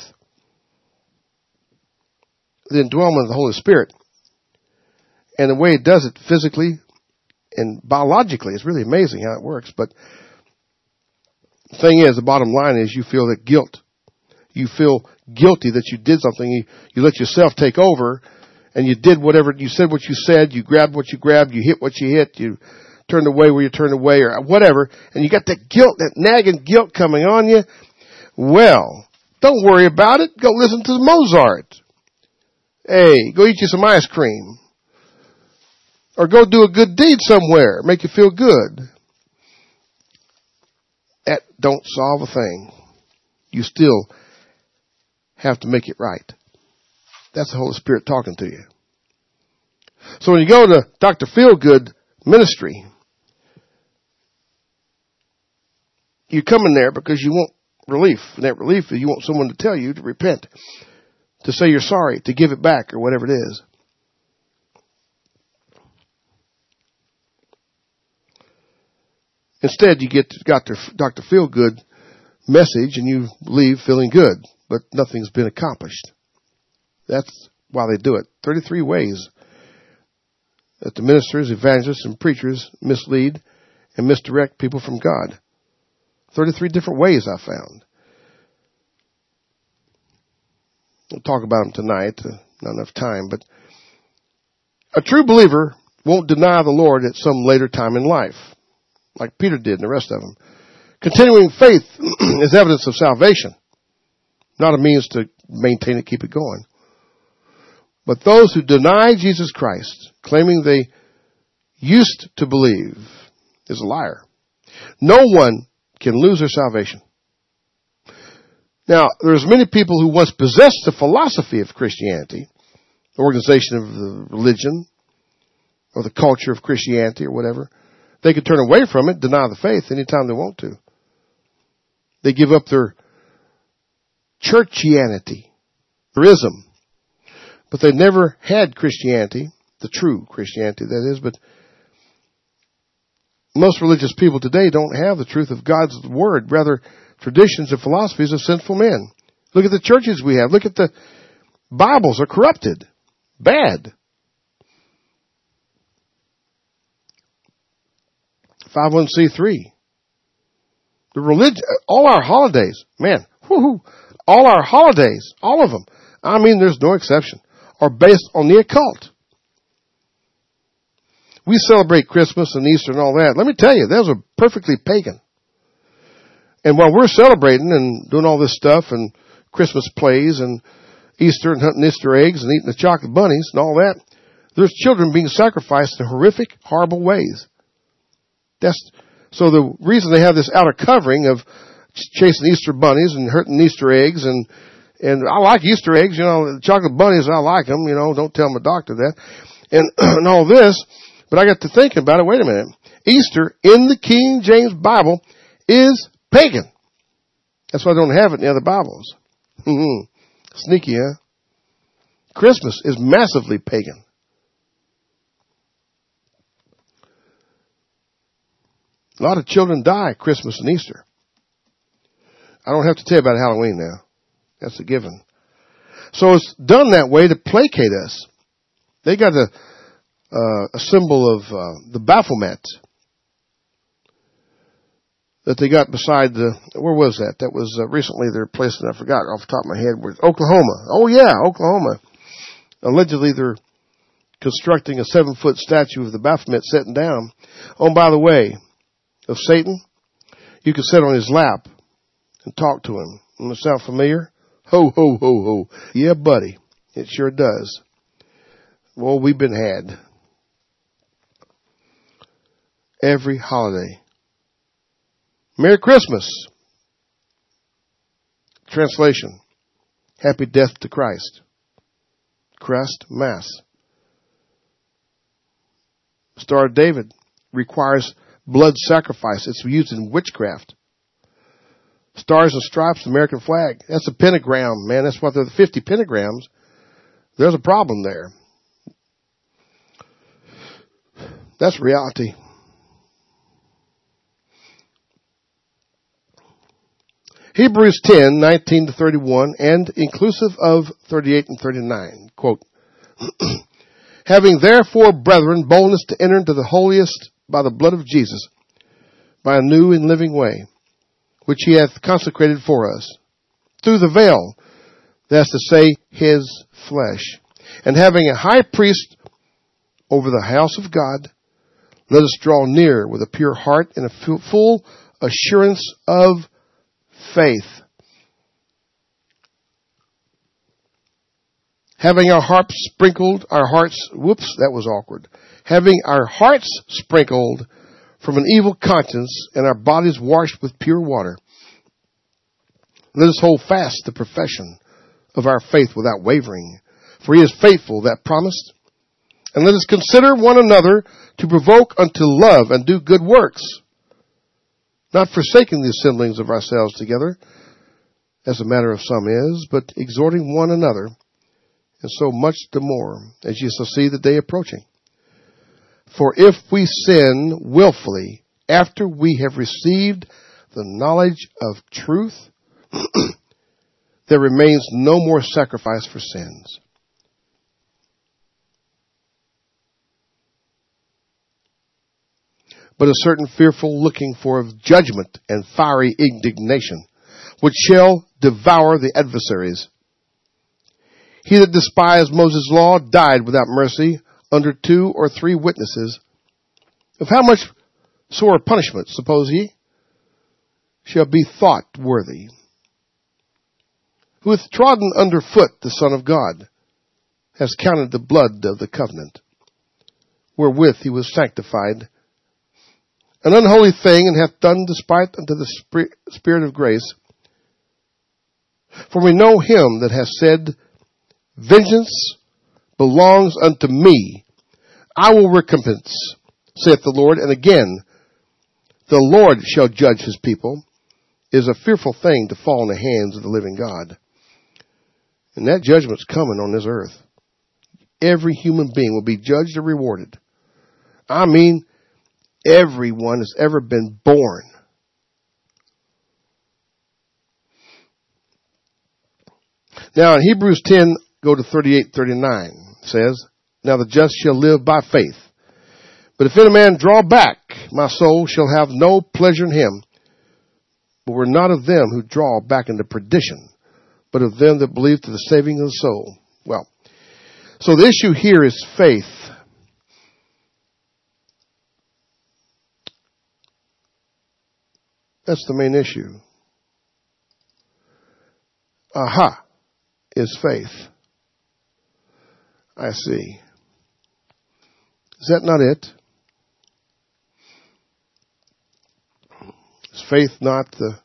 the indwellment of the Holy Spirit. And the way it does it physically and biologically, it's really amazing how it works. But the thing is, the bottom line is you feel that guilt. You feel guilty that you did something. You, you let yourself take over, and you did whatever, you said what you said, you grabbed what you grabbed, you hit what you hit, you turned away where you turned away, or whatever, and you got that guilt, that nagging guilt coming on you. Well, don't worry about it. Go listen to Mozart. Hey, go eat you some ice cream. Or go do a good deed somewhere, make you feel good. That don't solve a thing. You still have to make it right. That's the Holy Spirit talking to you. So when you go to Doctor Feelgood Ministry, you come in there because you want relief. And that relief is you want someone to tell you to repent, to say you're sorry, to give it back, or whatever it is. Instead, you get Doctor Doctor Feelgood message and you leave feeling good, but nothing's been accomplished. That's why they do it. thirty-three ways that the ministers, evangelists, and preachers mislead and misdirect people from God. thirty-three different ways I found. We'll talk about them tonight. Uh, not enough time, but a true believer won't deny the Lord at some later time in life, like Peter did and the rest of them. Continuing faith is evidence of salvation, not a means to maintain it, keep it going. But those who deny Jesus Christ, claiming they used to believe, is a liar. No one can lose their salvation. Now, there's many people who once possessed the philosophy of Christianity, the organization of the religion, or the culture of Christianity, or whatever. They can turn away from it, deny the faith anytime they want to. They give up their churchianity, their ism. But they never had Christianity, the true Christianity, that is. But most religious people today don't have the truth of God's Word. Rather, traditions and philosophies of sinful men. Look at the churches we have. Look at the Bibles are corrupted. Bad. five oh one c three. The religion, all our holidays, man, whoo-hoo, all our holidays, all of them, I mean, there's no exception, are based on the occult. We celebrate Christmas and Easter and all that. Let me tell you, those are perfectly pagan. And while we're celebrating and doing all this stuff and Christmas plays and Easter and hunting Easter eggs and eating the chocolate bunnies and all that, there's children being sacrificed in horrific, horrible ways. That's, so the reason they have this outer covering of chasing Easter bunnies and hurting Easter eggs, and and I like Easter eggs, you know, chocolate bunnies, I like them, you know, don't tell my doctor that, and, and all this, but I got to thinking about it, wait a minute, Easter in the King James Bible is pagan. That's why I don't have it in the other Bibles. Sneaky, huh? Christmas is massively pagan. A lot of children die Christmas and Easter. I don't have to tell you about Halloween now. That's a given. So it's done that way to placate us. They got a, uh, a symbol of uh, the Baphomet that they got beside the, where was that? That was uh, recently their place that I forgot off the top of my head. Was Oklahoma. Oh yeah, Oklahoma. Allegedly they're constructing a seven foot statue of the Baphomet sitting down. Oh, by the way, of Satan, you can sit on his lap and talk to him. Doesn't it sound familiar? Ho, ho, ho, ho. Yeah, buddy. It sure does. Well, we've been had. Every holiday. Merry Christmas. Translation. Happy death to Christ. Crest, Mass. Star of David requires blood sacrifice. It's used in witchcraft. Stars and Stripes, American flag. That's a pentagram, man. That's what they're the fifty pentagrams. There's a problem there. That's reality. Hebrews ten, nineteen to thirty-one, and inclusive of thirty-eight and thirty-nine. Quote, having therefore, brethren, boldness to enter into the holiest by the blood of Jesus, by a new and living way, which he hath consecrated for us, through the veil, that's to say, his flesh. And having a high priest over the house of God, let us draw near with a pure heart and a full assurance of faith. Having our hearts sprinkled, our hearts, whoops, that was awkward. Having our hearts sprinkled from an evil conscience and our bodies washed with pure water. Let us hold fast the profession of our faith without wavering, for he is faithful that promised. And let us consider one another to provoke unto love and do good works, not forsaking the assemblings of ourselves together, as the matter of some is, but exhorting one another, and so much the more, as ye shall see the day approaching. For if we sin willfully after we have received the knowledge of truth, there remains no more sacrifice for sins, but a certain fearful looking for of judgment and fiery indignation, which shall devour the adversaries. He that despised Moses' law died without mercy under two or three witnesses. Of how much sore punishment, suppose ye, shall be thought worthy, who hath trodden under foot the Son of God, has counted the blood of the covenant, wherewith he was sanctified, an unholy thing, and hath done despite unto the Spirit of grace. For we know him that hath said, Vengeance belongs unto me. I will recompense, saith the Lord. And again, the Lord shall judge his people. It is a fearful thing to fall in the hands of the living God. And that judgment's coming on this earth. Every human being will be judged and rewarded. I mean, everyone has ever been born. Now in Hebrews ten, go to thirty-eight, thirty-nine, says, Now the just shall live by faith. But if any man draw back, my soul shall have no pleasure in him. But we're not of them who draw back into perdition, but of them that believe to the saving of the soul. Well, so the issue here is faith. That's the main issue. Aha, is faith. I see. Is that not it? Is faith not the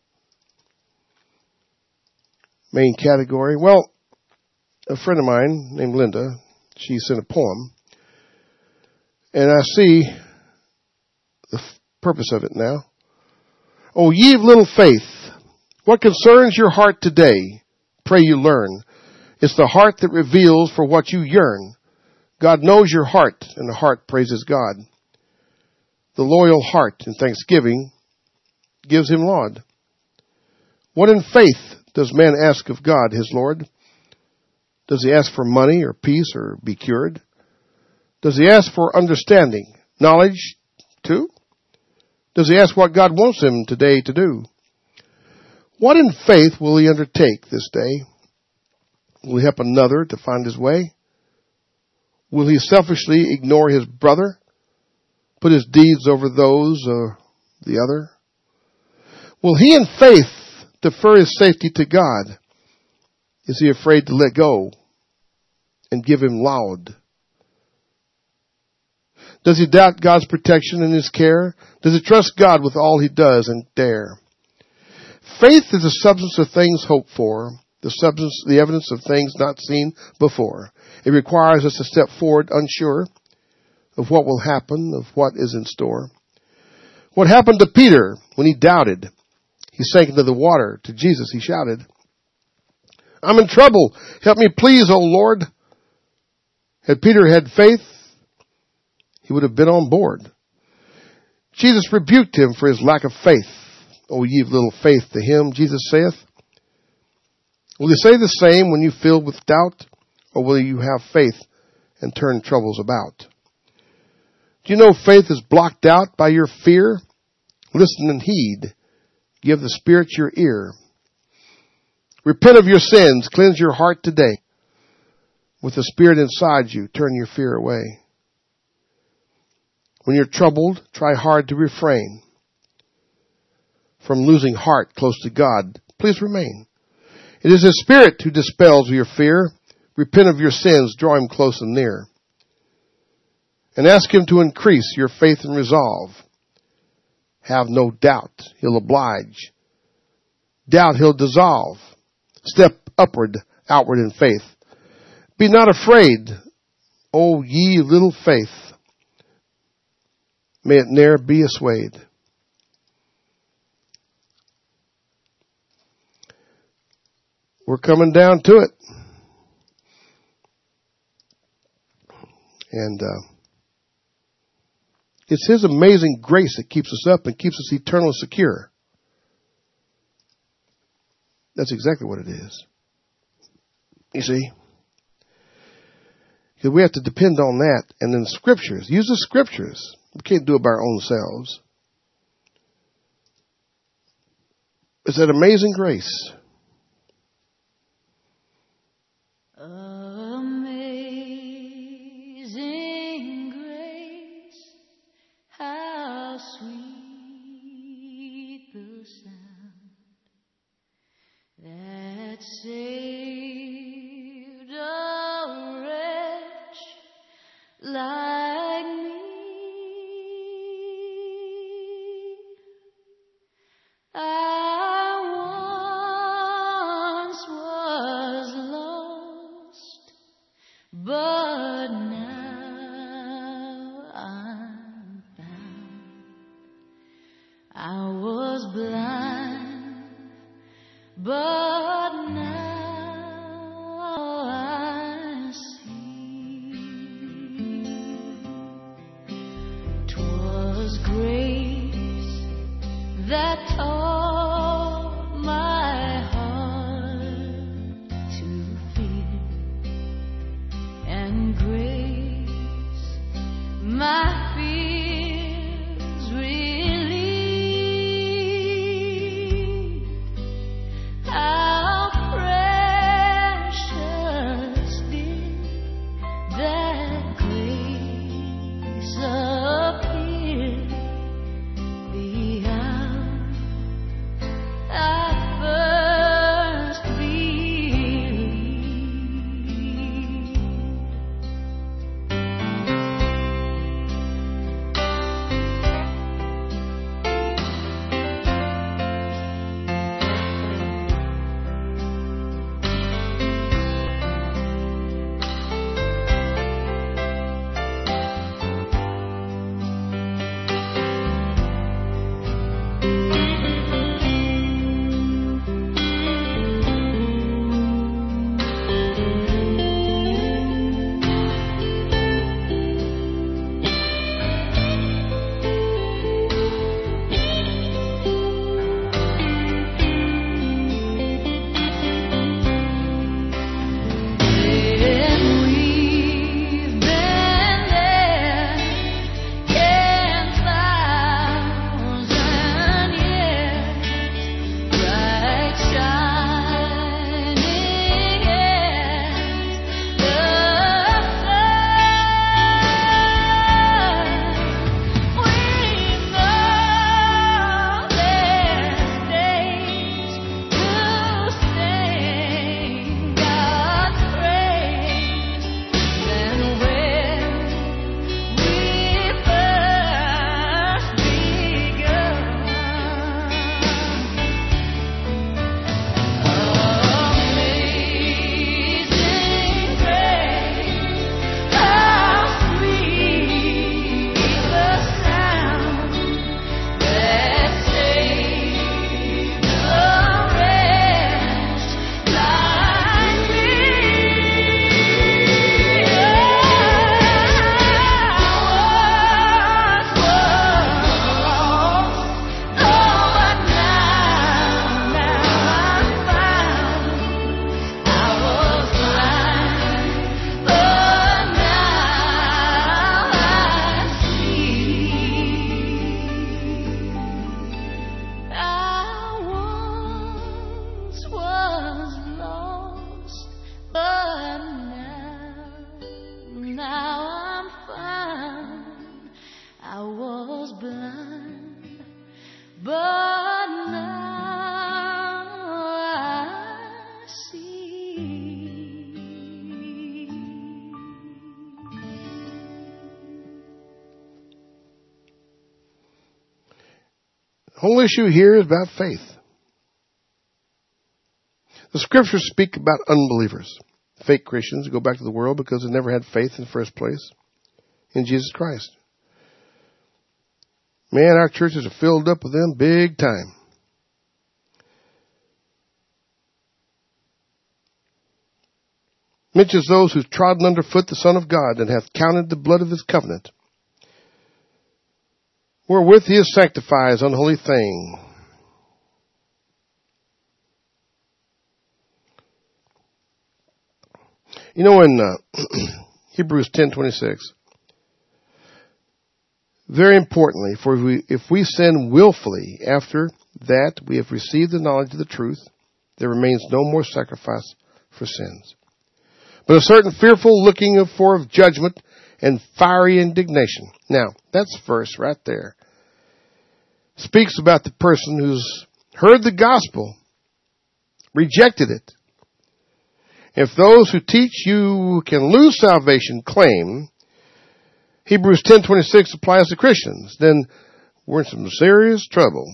main category? Well, a friend of mine named Linda, she sent a poem, and I see the purpose of it now. O ye of little faith, what concerns your heart today? Pray you learn. It's the heart that reveals for what you yearn. God knows your heart, and the heart praises God. The loyal heart in thanksgiving gives him laud. What in faith does man ask of God, his Lord? Does he ask for money or peace or be cured? Does he ask for understanding, knowledge too? Does he ask what God wants him today to do? What in faith will he undertake this day? Will he help another to find his way? Will he selfishly ignore his brother? Put his deeds over those of the other? Will he in faith defer his safety to God? Is he afraid to let go and give him laud? Does he doubt God's protection and his care? Does he trust God with all he does and dare? Faith is the substance of things hoped for, the substance, the evidence of things not seen before. It requires us to step forward unsure of what will happen, of what is in store. What happened to Peter when he doubted? He sank into the water. To Jesus he shouted, I'm in trouble. Help me please, O Lord. Had Peter had faith, he would have been on board. Jesus rebuked him for his lack of faith. O ye of little faith, to him Jesus saith. Will you say the same when you filled with doubt? Or will you have faith and turn troubles about? Do you know faith is blocked out by your fear? Listen and heed. Give the Spirit your ear. Repent of your sins. Cleanse your heart today. With the Spirit inside you, turn your fear away. When you're troubled, try hard to refrain from losing heart close to God. Please remain. It is His Spirit who dispels your fear. Repent of your sins. Draw Him close and near. And ask Him to increase your faith and resolve. Have no doubt He'll oblige. Doubt He'll dissolve. Step upward, outward in faith. Be not afraid, O ye little faith. May it ne'er be assuaged. We're coming down to it. And uh, it's His amazing grace that keeps us up and keeps us eternally secure. That's exactly what it is. You see? Because we have to depend on that. And then the Scriptures. Use the Scriptures. We can't do it by our own selves. It's that amazing grace. Amazing grace, how sweet the sound that saved a wretch I was blind, but now I see. 'Twas grace that taught my heart to fear, and grace my fears relieved. How precious did that grace appear the hour I first believed. And we've been there in thousand years, bright shining as the sun. We know there's days to sing God's praise, and when we first begun. Amazing grace, how sweet the sound that saved a wretch like me. I was lost, oh, but now, now I'm found. I was blind, but now I see. I once was lost, but now, now I'm found. I was blind, but now I see. The whole issue here is about faith. The scriptures speak about unbelievers, fake Christians who go back to the world because they never had faith in the first place in Jesus Christ. Man, our churches are filled up with them big time. Mentions those who've trodden underfoot the Son of God and hath counted the blood of his covenant, wherewith he has sanctified his unholy thing. You know, in uh, Hebrews ten twenty-six, very importantly, for if we, if we sin willfully after that we have received the knowledge of the truth, there remains no more sacrifice for sins, but a certain fearful looking for of judgment and fiery indignation. Now, that's verse right there. Speaks about the person who's heard the gospel, rejected it. If those who teach you can lose salvation claim Hebrews ten twenty-six applies to Christians, then we're in some serious trouble.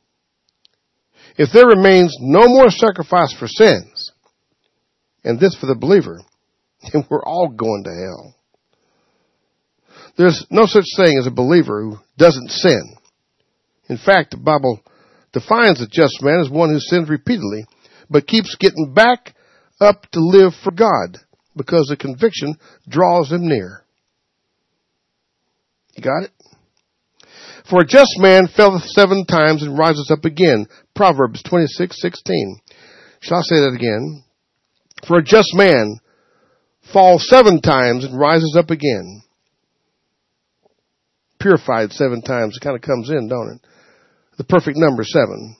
If there remains no more sacrifice for sins, and this for the believer, then we're all going to hell. There's no such thing as a believer who doesn't sin In fact, the Bible defines a just man as one who sins repeatedly, but keeps getting back up to live for God because the conviction draws him near. You got it? For a just man felleth seven times and rises up again. Proverbs twenty-six sixteen. Shall I say that again? For a just man falls seven times and rises up again. Purified seven times. It kind of comes in, don't it? The perfect number, seven.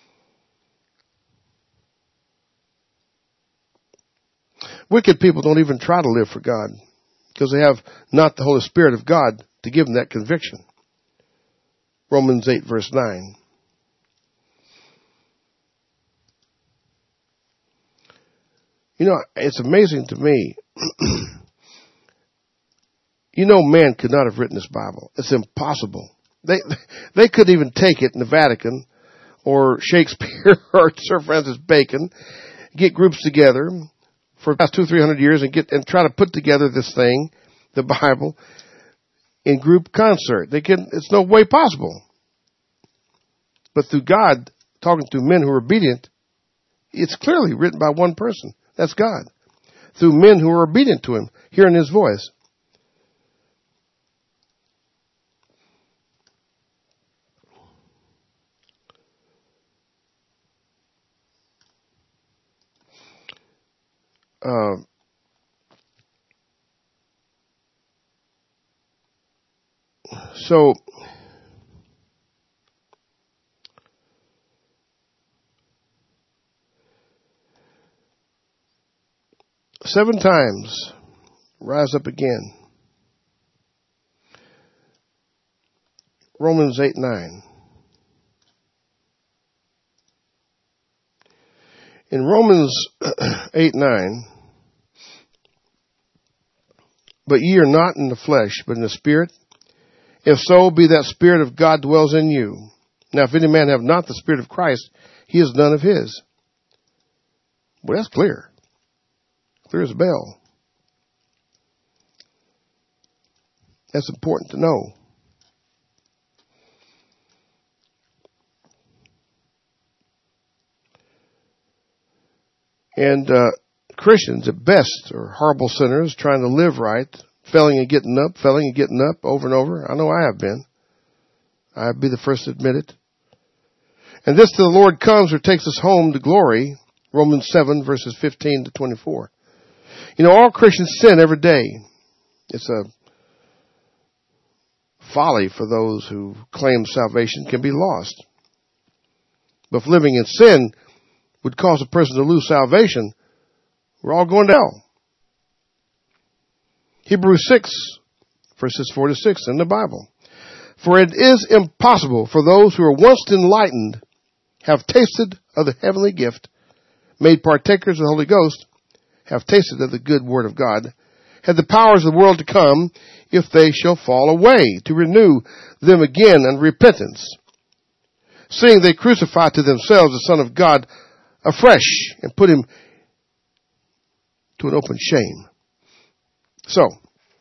Wicked people don't even try to live for God because they have not the Holy Spirit of God to give them that conviction. Romans eight, verse nine. You know, it's amazing to me. You know, man could not have written this Bible. It's impossible. They they couldn't even take it in the Vatican or Shakespeare or Sir Francis Bacon, get groups together for the past two, three hundred years and get and try to put together this thing, the Bible, in group concert. They can. It's no way possible. But through God talking to men who are obedient, it's clearly written by one person. That's God. Through men who are obedient to Him, hearing His voice. Uh, so, seven times, rise up again. Romans eight nine. In Romans eight nine, but ye are not in the flesh, but in the Spirit. If so, be that Spirit of God dwells in you. Now, if any man have not the Spirit of Christ, he is none of his. Well, that's clear. Clear as a bell. That's important to know. And uh, Christians, at best, are horrible sinners trying to live right, failing and getting up, failing and getting up over and over. I know I have been. I'll be the first to admit it. And this till the Lord comes or takes us home to glory, Romans seven, verses fifteen to twenty-four. You know, all Christians sin every day. It's a folly for those who claim salvation can be lost. But if living in sin would cause a person to lose salvation, we're all going to hell. Hebrews six, verses four to six in the Bible. For it is impossible for those who are once enlightened, have tasted of the heavenly gift, made partakers of the Holy Ghost, have tasted of the good word of God, had the powers of the world to come, if they shall fall away, to renew them again in repentance, seeing they crucify to themselves the Son of God afresh and put him to an open shame. So,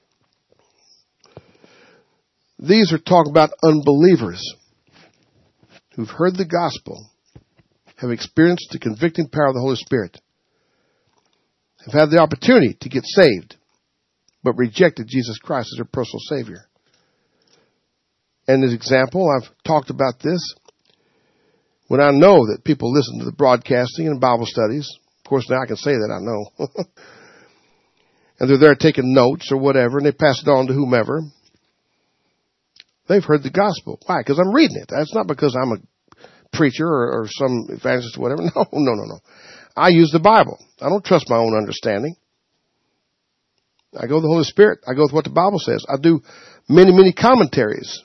these are talking about unbelievers who've heard the gospel, have experienced the convicting power of the Holy Spirit, have had the opportunity to get saved, but rejected Jesus Christ as their personal Savior. And as example, I've talked about this. When I know that people listen to the broadcasting and Bible studies, of course now I can say that I know, and they're there taking notes or whatever, and they pass it on to whomever, they've heard the gospel. Why? Because I'm reading it. That's not because I'm a preacher or, or some evangelist or whatever. No, no, no, no. I use the Bible. I don't trust my own understanding. I go with the Holy Spirit. I go with what the Bible says. I do many, many commentaries.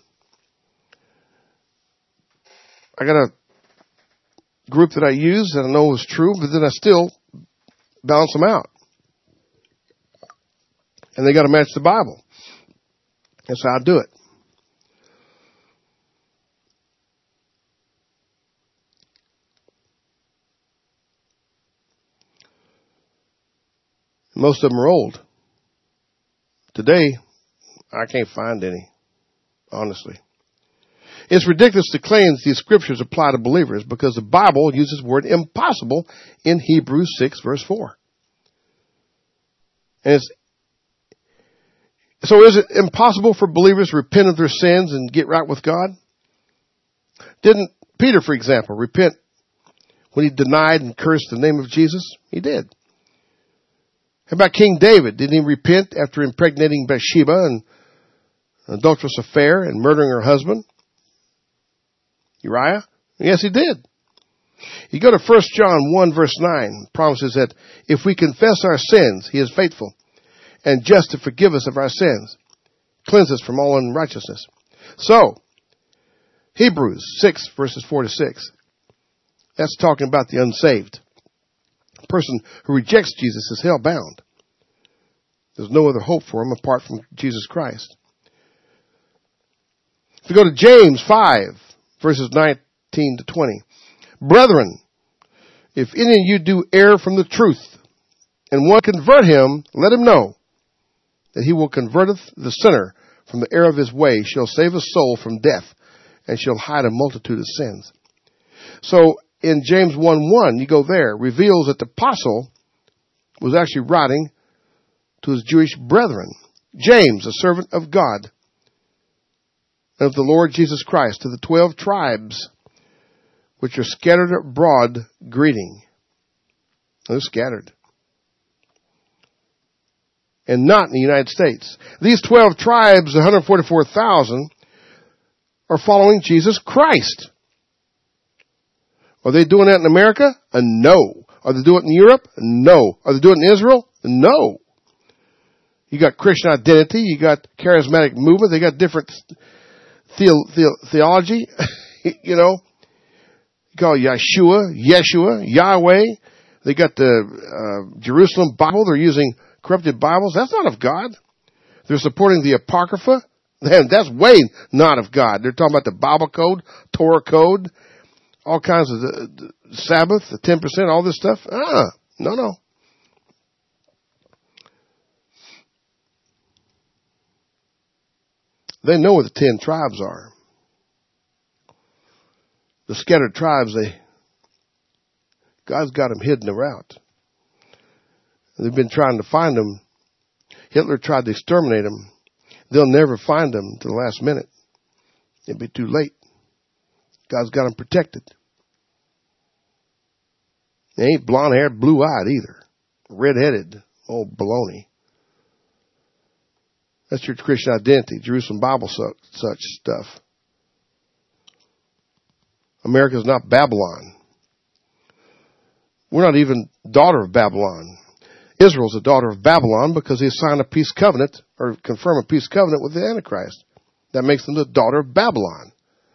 I got a group that I use that I know is true, but then I still balance them out. And they got to match the Bible. That's how I do it. Most of them are old. Today, I can't find any, honestly. It's ridiculous to claim these scriptures apply to believers because the Bible uses the word impossible in Hebrews six, verse four. And it's, so is it impossible for believers to repent of their sins and get right with God? Didn't Peter, for example, repent when he denied and cursed the name of Jesus? He did. How about King David? Didn't he repent after impregnating Bathsheba and an adulterous affair and murdering her husband? Uriah? Yes, he did. You go to First John one, verse nine, promises that if we confess our sins, he is faithful and just to forgive us of our sins, cleanse us from all unrighteousness. So, Hebrews six, verses four to six, that's talking about the unsaved. A person who rejects Jesus is hell-bound. There's no other hope for him apart from Jesus Christ. If you go to James five, verses nineteen to twenty, brethren, if any of you do err from the truth, and one convert him, let him know that he will converteth the sinner from the error of his way, shall save a soul from death, and shall hide a multitude of sins. So in James one one, you go there, reveals that the apostle was actually writing to his Jewish brethren. James, a servant of God, of the Lord Jesus Christ, to the twelve tribes which are scattered abroad, greeting. They're scattered. And not in the United States. These twelve tribes, one hundred forty-four thousand, are following Jesus Christ. Are they doing that in America? Uh, no. Are they doing it in Europe? No. Are they doing it in Israel? No. You got Christian identity. You got charismatic movement. They got different the- the- theology. You know, you call Yeshua, Yeshua, Yahweh. They got the uh, Jerusalem Bible. They're using corrupted Bibles. That's not of God. They're supporting the Apocrypha. That's way not of God. They're talking about the Bible code, Torah code, all kinds of the, the Sabbath, the ten percent, all this stuff. Ah, no, no. They know where the ten tribes are. The scattered tribes, they, God's got them hidden around. They've been trying to find them. Hitler tried to exterminate them. They'll never find them to the last minute. It'll be too late. God's got them protected. They ain't blonde-haired, blue-eyed either. Red-headed. Oh, baloney. That's your Christian identity. Jerusalem Bible, such, such stuff. America's not Babylon. We're not even daughter of Babylon. Israel's a daughter of Babylon because they signed a peace covenant or confirm a peace covenant with the Antichrist. That makes them the daughter of Babylon.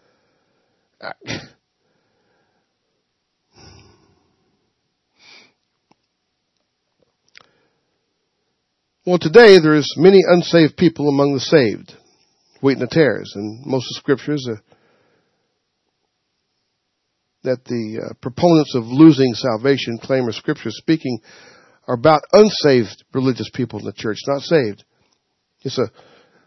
Well, today there's many unsaved people among the saved, waiting to tares, and most of the scriptures uh, that the uh, proponents of losing salvation claim are scriptures speaking are about unsaved religious people in the church, not saved. It's a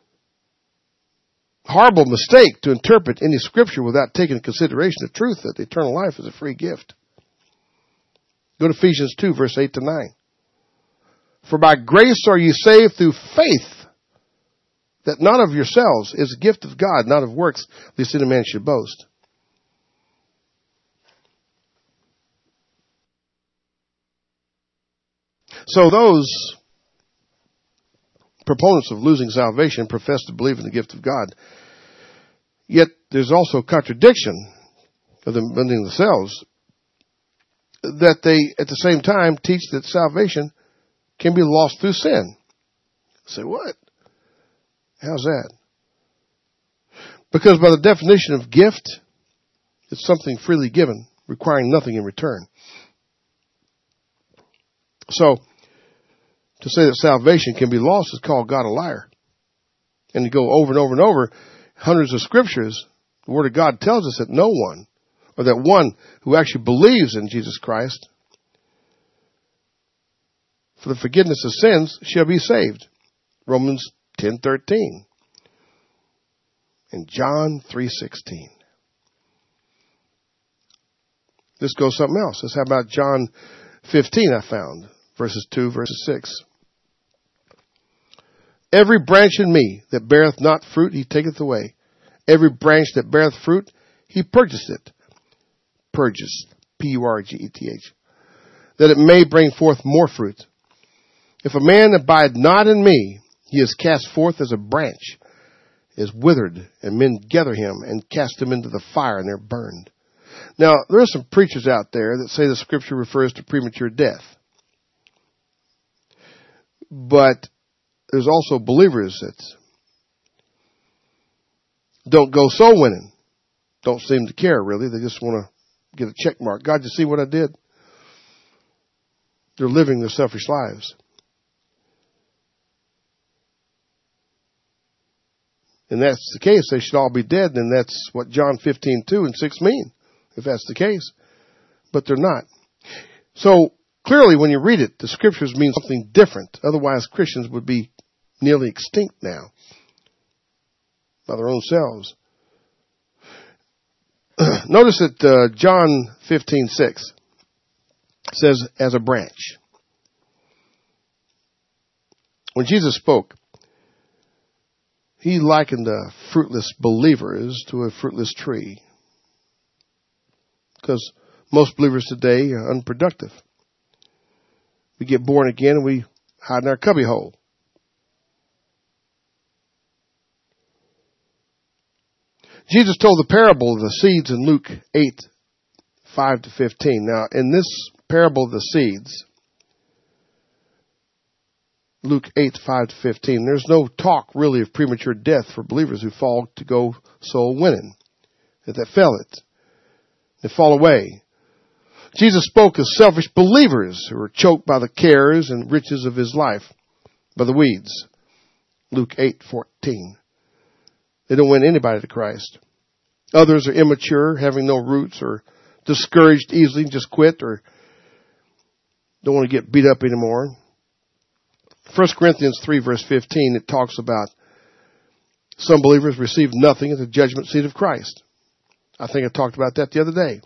horrible mistake to interpret any scripture without taking into consideration the truth that eternal life is a free gift. Go to Ephesians two, verse eight to nine. For by grace are you saved through faith, that not of yourselves is a gift of God, not of works, lest any man should boast. So those proponents of losing salvation profess to believe in the gift of God. Yet there's also a contradiction of them bending themselves that they, at the same time, teach that salvation can be lost through sin. Say, what? How's that? Because by the definition of gift, it's something freely given, requiring nothing in return. So, to say that salvation can be lost is called God a liar. And to go over and over and over hundreds of scriptures, the Word of God tells us that no one, or that one who actually believes in Jesus Christ for the forgiveness of sins shall be saved. Romans ten thirteen and John three sixteen. This goes something else. Let's how about John fifteen I found, verses two, verses six. Every branch in me that beareth not fruit, he taketh away. Every branch that beareth fruit, he purgeth it. Purges, P U R G E T H. That it may bring forth more fruit. If a man abide not in me, he is cast forth as a branch, is withered, and men gather him and cast him into the fire, and they're burned. Now, there are some preachers out there that say the scripture refers to premature death. But there's also believers that don't go soul winning. Don't seem to care, really. They just want to get a check mark. God, you see what I did? They're living their selfish lives. And that's the case. They should all be dead. And that's what John fifteen, two and six mean, if that's the case. But they're not. So clearly when you read it, the scriptures mean something different. Otherwise Christians would be nearly extinct now by their own selves. Notice that uh, John fifteen, six says, as a branch. When Jesus spoke, he likened the fruitless believers to a fruitless tree. Because most believers today are unproductive. We get born again and we hide in our cubby hole. Jesus told the parable of the seeds in Luke eight, five to fifteen. Now, in this parable of the seeds, Luke eight, five to fifteen, there's no talk really of premature death for believers who fall to go soul winning. If they fail it, they fall away. Jesus spoke of selfish believers who were choked by the cares and riches of his life, by the weeds. Luke eight, fourteen. They don't win anybody to Christ. Others are immature, having no roots, or discouraged easily, just quit, or don't want to get beat up anymore. First Corinthians three, verse fifteen, it talks about some believers receive nothing at the judgment seat of Christ. I think I talked about that the other day.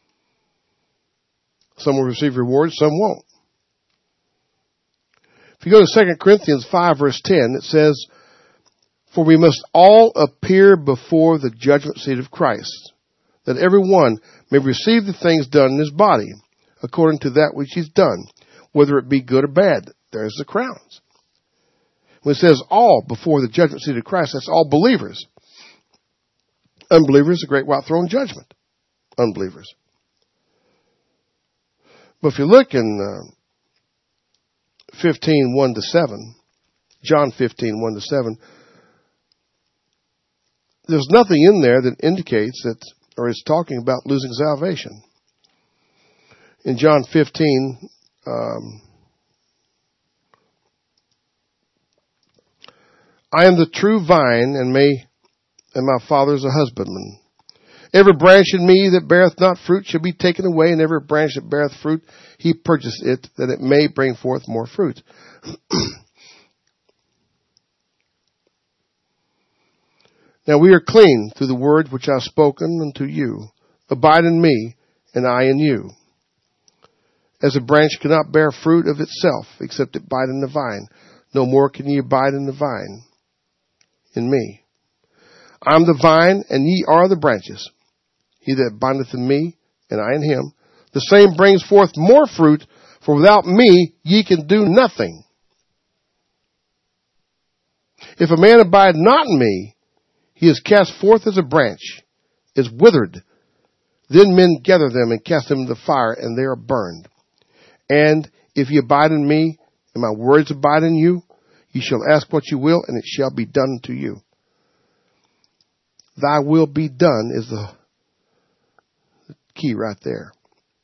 Some will receive rewards, some won't. If you go to Second Corinthians five, verse ten, it says, for we must all appear before the judgment seat of Christ, that every one may receive the things done in his body, according to that which he's done, whether it be good or bad. There's the crowns. When it says all before the judgment seat of Christ, that's all believers. Unbelievers, the great white throne judgment. Unbelievers. But if you look in uh, fifteen, one to seven, John fifteen, one to seven, there's nothing in there that indicates that, or is talking about losing salvation. In John fifteen, um, I am the true vine, and may, and my Father is a husbandman. Every branch in me that beareth not fruit shall be taken away, and every branch that beareth fruit, he purges it, that it may bring forth more fruit. Now we are clean through the word which I have spoken unto you. Abide in me, and I in you. As a branch cannot bear fruit of itself, except it abide in the vine, no more can ye abide in the vine, in me. I am the vine, and ye are the branches. He that abideth in me, and I in him, the same brings forth more fruit, for without me ye can do nothing. If a man abide not in me, he is cast forth as a branch, is withered. Then men gather them and cast them into the fire, and they are burned. And if ye abide in me, and my words abide in you, ye shall ask what you will, and it shall be done to you. Thy will be done is the key right there.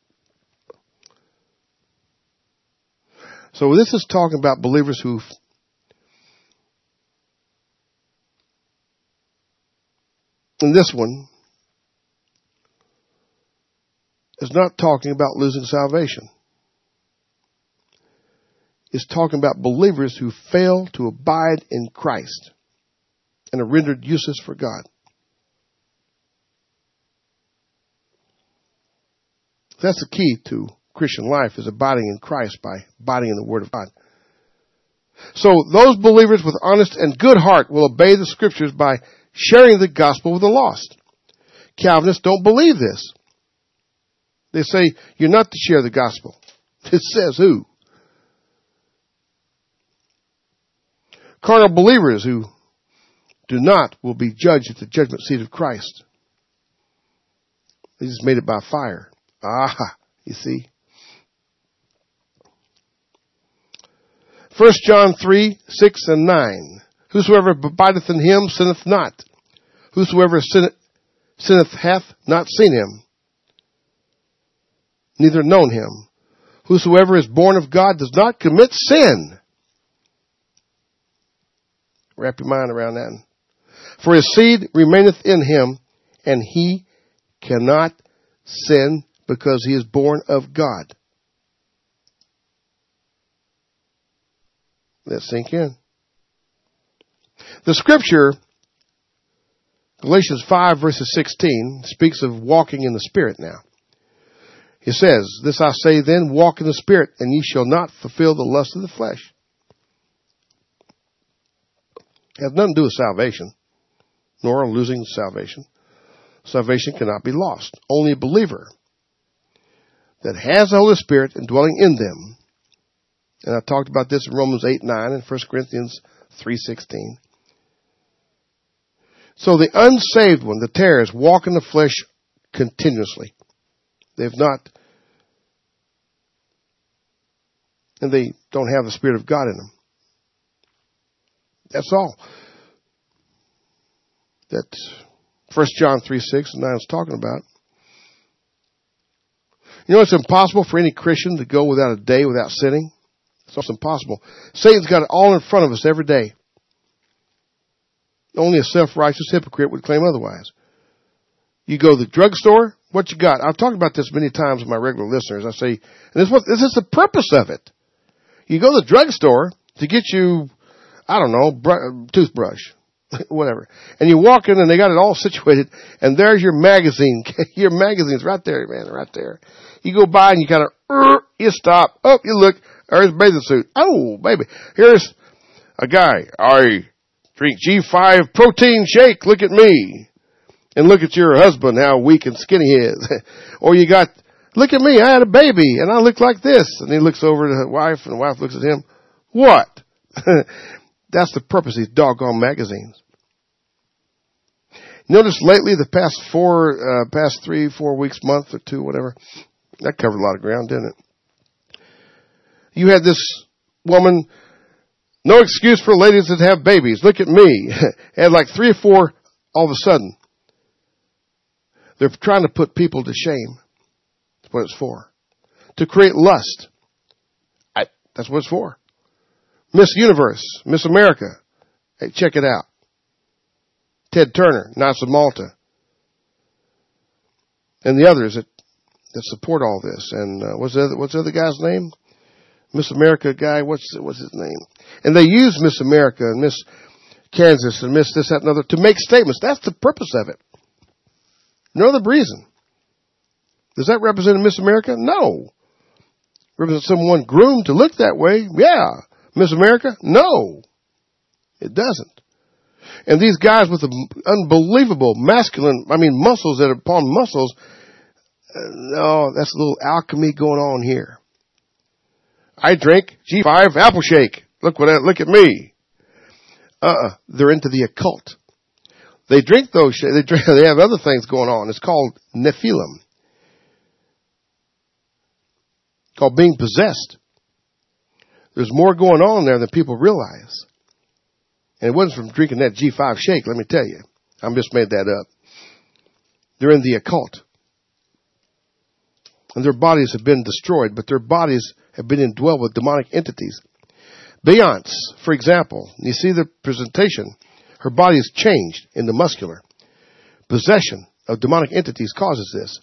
So this is talking about believers who in this one is not talking about losing salvation. It's talking about believers who fail to abide in Christ and are rendered useless for God. That's the key to Christian life, is abiding in Christ by abiding in the Word of God. So those believers with honest and good heart will obey the Scriptures by sharing the gospel with the lost. Calvinists don't believe this. They say you're not to share the gospel. It says who? Carnal believers who do not will be judged at the judgment seat of Christ. They just made it by fire. Ah, you see. First John three, six and nine. Whosoever abideth in him sinneth not. Whosoever sinneth, sinneth hath not seen him, neither known him. Whosoever is born of God does not commit sin. Wrap your mind around that. For his seed remaineth in him, and he cannot sin because he is born of God. Let's sink in. The scripture, Galatians five verses sixteen, speaks of walking in the Spirit now. It says, this I say then, walk in the Spirit, and ye shall not fulfill the lust of the flesh. It has nothing to do with salvation, nor losing salvation. Salvation cannot be lost. Only a believer that has the Holy Spirit indwelling in them, and I talked about this in Romans eight nine and First Corinthians three sixteen. So the unsaved one, the tares, walk in the flesh continuously. They've not, and they don't have the Spirit of God in them. That's all that First John three six and nine is talking about. You know, it's impossible for any Christian to go without a day without sinning. It's impossible. Satan's got it all in front of us every day. Only a self-righteous hypocrite would claim otherwise. You go to the drugstore, what you got? I've talked about this many times with my regular listeners. I say, and this is, what, this is the purpose of it. You go to the drugstore to get you, I don't know, br- toothbrush, whatever. And you walk in and they got it all situated, and there's your magazine. Your magazine's right there, man, right there. You go by and you kind of, uh, you stop. Oh, you look, there's a bathing suit. Oh, baby. Here's a guy. I drink G five protein shake. Look at me. And look at your husband, how weak and skinny he is. Or you got, look at me, I had a baby, and I look like this. And he looks over to the wife, and the wife looks at him. What? That's the purpose of these doggone magazines. Notice lately, the past four, uh, past three, four weeks, month or two, whatever, that covered a lot of ground, didn't it? You had this woman, no excuse for ladies that have babies. Look at me. Had like three or four all of a sudden. They're trying to put people to shame. That's what it's for. To create lust. I, that's what it's for. Miss Universe, Miss America. Hey, check it out. Ted Turner, Knights of Malta. And the others that, that support all this. And uh, what's the other, what's the other guy's name? Miss America guy, what's what's his name? And they use Miss America and Miss Kansas and Miss this, that, and other to make statements. That's the purpose of it. No other reason. Does that represent a Miss America? No. Represent someone groomed to look that way? Yeah. Miss America? No. It doesn't. And these guys with the unbelievable masculine, I mean muscles that are upon muscles, uh, no, that's a little alchemy going on here. I drink G five apple shake. Look what I, look at me. Uh-uh. They're into the occult. They drink those, they drink, they have other things going on. It's called Nephilim. Called being possessed. There's more going on there than people realize. And it wasn't from drinking that G five shake, let me tell you. I just made that up. They're in the occult. And their bodies have been destroyed, but their bodies have been indwelled with demonic entities. Beyonce, for example, you see the presentation. Her body is changed into muscular. Possession of demonic entities causes this.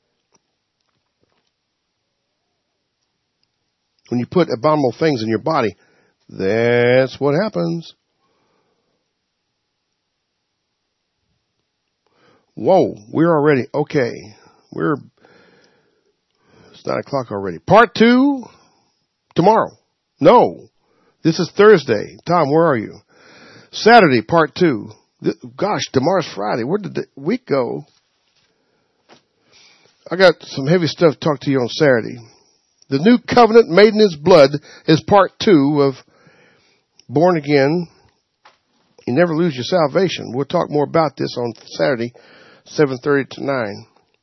When you put abominable things in your body, that's what happens. Whoa, we're already, okay, we're nine o'clock already. Part two tomorrow. No, this is Thursday. Tom, where are you? Saturday, part two. Gosh, tomorrow's Friday. Where did the week go? I got some heavy stuff to talk to you on Saturday. The new covenant made in his blood is part two of Born Again. You never lose your salvation. We'll talk more about this on Saturday, seven thirty to nine.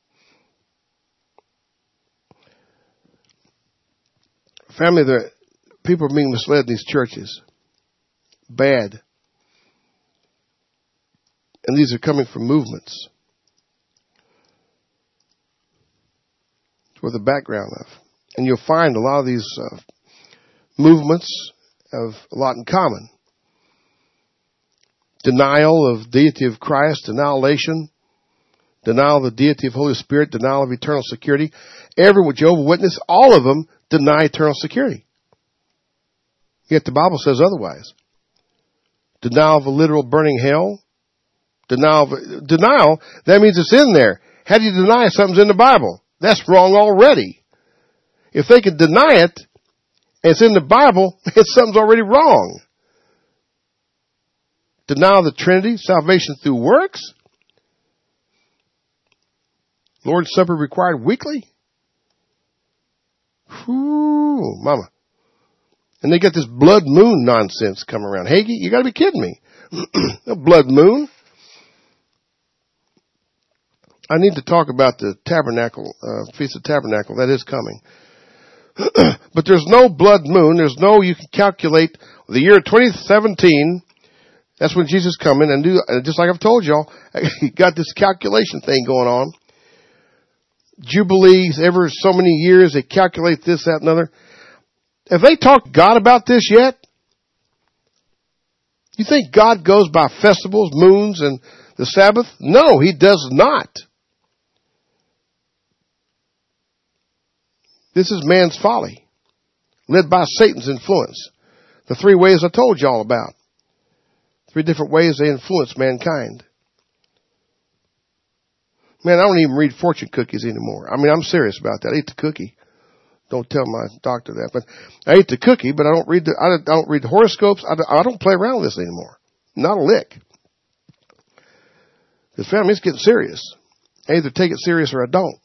Family, the people are being misled in these churches. Bad. And these are coming from movements. That's where the background of. And you'll find a lot of these uh, movements have a lot in common. Denial of deity of Christ, denialation, denial of the deity of Holy Spirit, denial of eternal security. Every Jehovah's Witness, all of them deny eternal security. Yet the Bible says otherwise. Denial of a literal burning hell. Denial, of, denial, that means it's in there. How do you deny something's in the Bible? That's wrong already. If they can deny it, and it's in the Bible, it's something's already wrong. Denial of the Trinity, salvation through works. Lord's Supper required weekly. Whew, mama. And they get this blood moon nonsense coming around. Hagee, you gotta be kidding me. No blood moon. I need to talk about the tabernacle, uh, Feast of Tabernacle. That is coming. But there's no blood moon. There's no, you can calculate the year twenty seventeen. That's when Jesus come in and do, just like I've told y'all, you got this calculation thing going on. Jubilees, ever so many years, they calculate this, that, and other. Have they talked to God about this yet? You think God goes by festivals, moons, and the Sabbath? No, he does not. This is man's folly, led by Satan's influence. The three ways I told you all about. Three different ways they influence mankind. Man, I don't even read fortune cookies anymore. I mean, I'm serious about that. I eat the cookie. Don't tell my doctor that, but I eat the cookie, but I don't read the, I don't read the horoscopes. I don't, I don't play around with this anymore. Not a lick. Because family, it's getting serious. I either take it serious or I don't.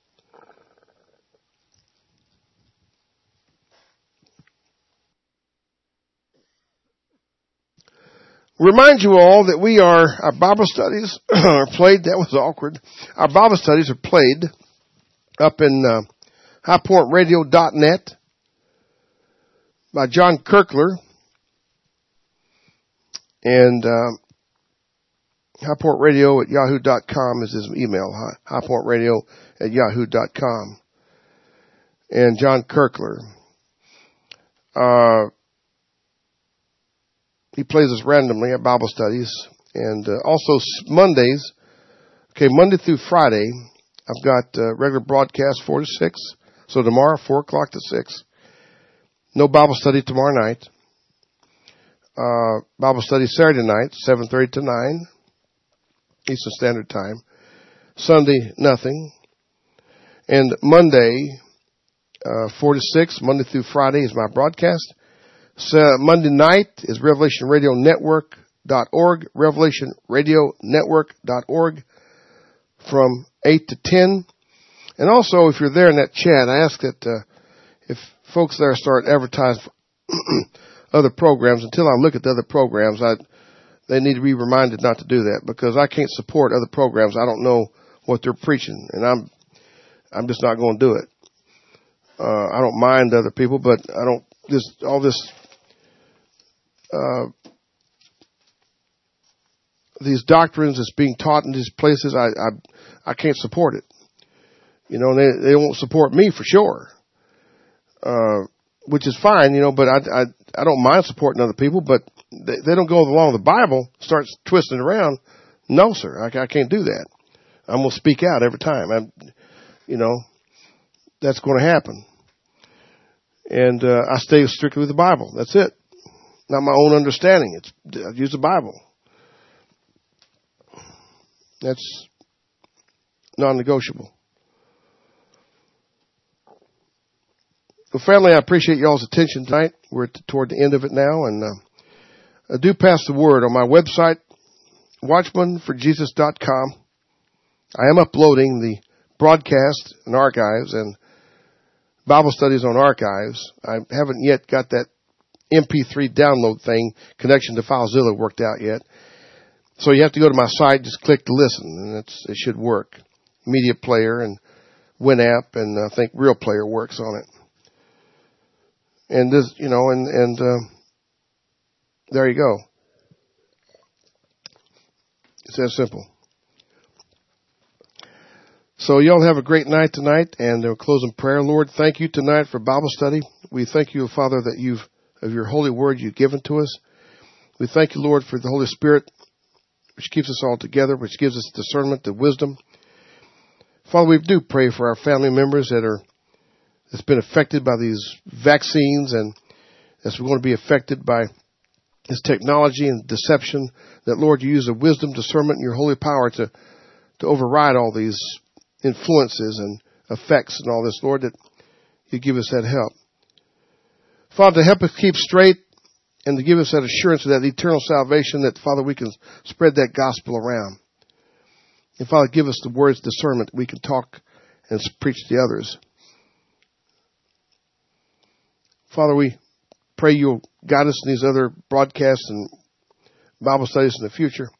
Remind you all that we are, our Bible studies are played, that was awkward. Our Bible studies are played up in uh, high point radio dot net by John Kirkler. And uh, highpointradio at yahoo dot com is his email, highpointradio at yahoo dot com. And John Kirkler. Uh, He plays us randomly at Bible studies. And uh, also Mondays, okay, Monday through Friday, I've got uh, regular broadcast four to six. So tomorrow, four o'clock to six. No Bible study tomorrow night. Uh, Bible study Saturday night, seven thirty to nine. Eastern Standard Time. Sunday, nothing. And Monday, uh, four to six, Monday through Friday is my broadcast. So Monday night is revelation radio network dot org, revelation radio network dot org from eight to ten. And also, if you're there in that chat, I ask that uh, if folks there start advertising other programs, until I look at the other programs, I they need to be reminded not to do that, because I can't support other programs. I don't know what they're preaching, and I'm I'm just not going to do it. Uh, I don't mind other people, but I don't just all this. Uh, these doctrines that's being taught in these places, I, I, I can't support it. You know, they, they won't support me for sure. Uh, which is fine, you know, but I, I, I don't mind supporting other people, but they, they don't go along with the Bible, starts twisting around. No, sir, I, I can't do that. I'm going to speak out every time. I'm, you know, that's going to happen. And, uh, I stay strictly with the Bible. That's it. Not my own understanding. It's, I use the Bible. That's non-negotiable. Well, family, I appreciate y'all's attention tonight. We're t- toward the end of it now, and uh, I do pass the word on my website, watchman for jesus dot com. I am uploading the broadcast and archives and Bible studies on archives. I haven't yet got that M P three download thing, connection to FileZilla worked out yet. So you have to go to my site, just click to listen, and it's, it should work. Media Player and Winamp, and I think Real Player works on it. And this, you know, and, and, uh, there you go. It's that simple. So y'all have a great night tonight, and we'll close in prayer. Lord, thank you tonight for Bible study. We thank you, Father, that you've, of your holy word you've given to us. We thank you, Lord, for the Holy Spirit, which keeps us all together, which gives us discernment, the wisdom. Father, we do pray for our family members that are, that's been affected by these vaccines, and as we're going to be affected by this technology and deception, that, Lord, you use the wisdom, discernment, and your holy power to, to override all these influences and effects and all this, Lord, that you give us that help. Father, to help us keep straight and to give us that assurance of that eternal salvation, that, Father, we can spread that gospel around. And, Father, give us the words discernment that we can talk and preach to the others. Father, we pray you'll guide us in these other broadcasts and Bible studies in the future.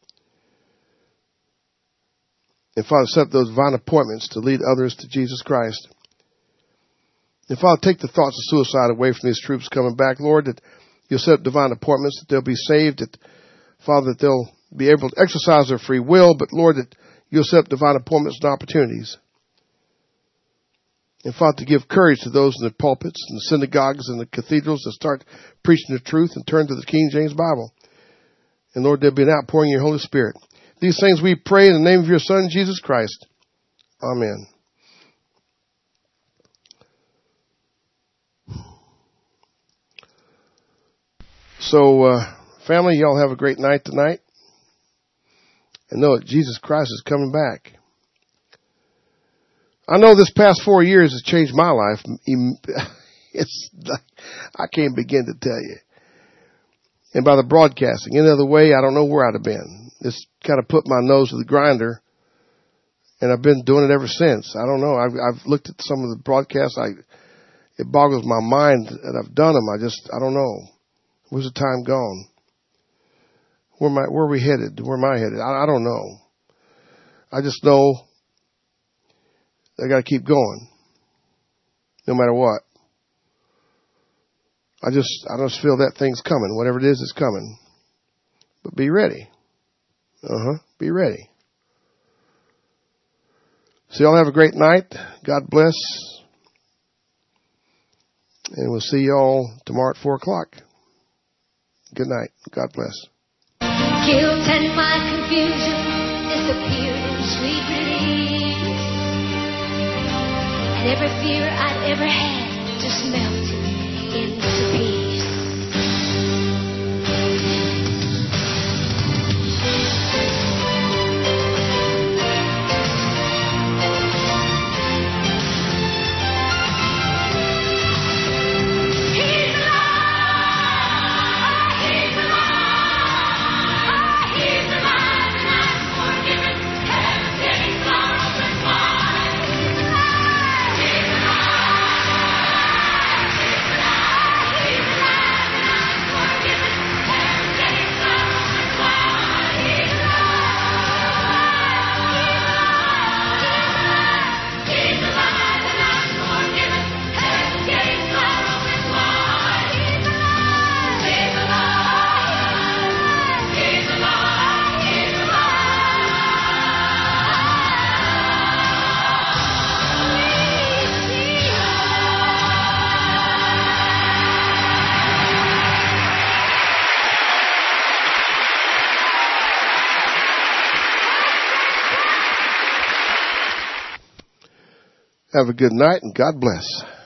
And, Father, set up those divine appointments to lead others to Jesus Christ. And, Father, take the thoughts of suicide away from these troops coming back, Lord, that you'll set up divine appointments, that they'll be saved, that, Father, that they'll be able to exercise their free will, but, Lord, that you'll set up divine appointments and opportunities. And, Father, to give courage to those in the pulpits and the synagogues and the cathedrals to start preaching the truth and turn to the King James Bible. And, Lord, there'll be an outpouring of your Holy Spirit. These things we pray in the name of your Son, Jesus Christ. Amen. So, uh, family, y'all have a great night tonight. And know that Jesus Christ is coming back. I know this past four years has changed my life. It's like, I can't begin to tell you. And by the broadcasting, any other way, I don't know where I'd have been. This kind of put my nose to the grinder, and I've been doing it ever since. I don't know. I've, I've looked at some of the broadcasts. I, it boggles my mind that I've done them. I just, I don't know. Where's the time gone? Where am I, where are we headed? Where am I headed? I, I don't know. I just know I got to keep going, no matter what. I just, I just feel that thing's coming. Whatever it is, it's coming. But be ready. Uh-huh. Be ready. So y'all have a great night. God bless. And we'll see y'all tomorrow at four o'clock. Good night. God bless. Guilt and my confusion disappeared in sweet release. And every fear I'd ever had just melted into peace. Have a good night and God bless.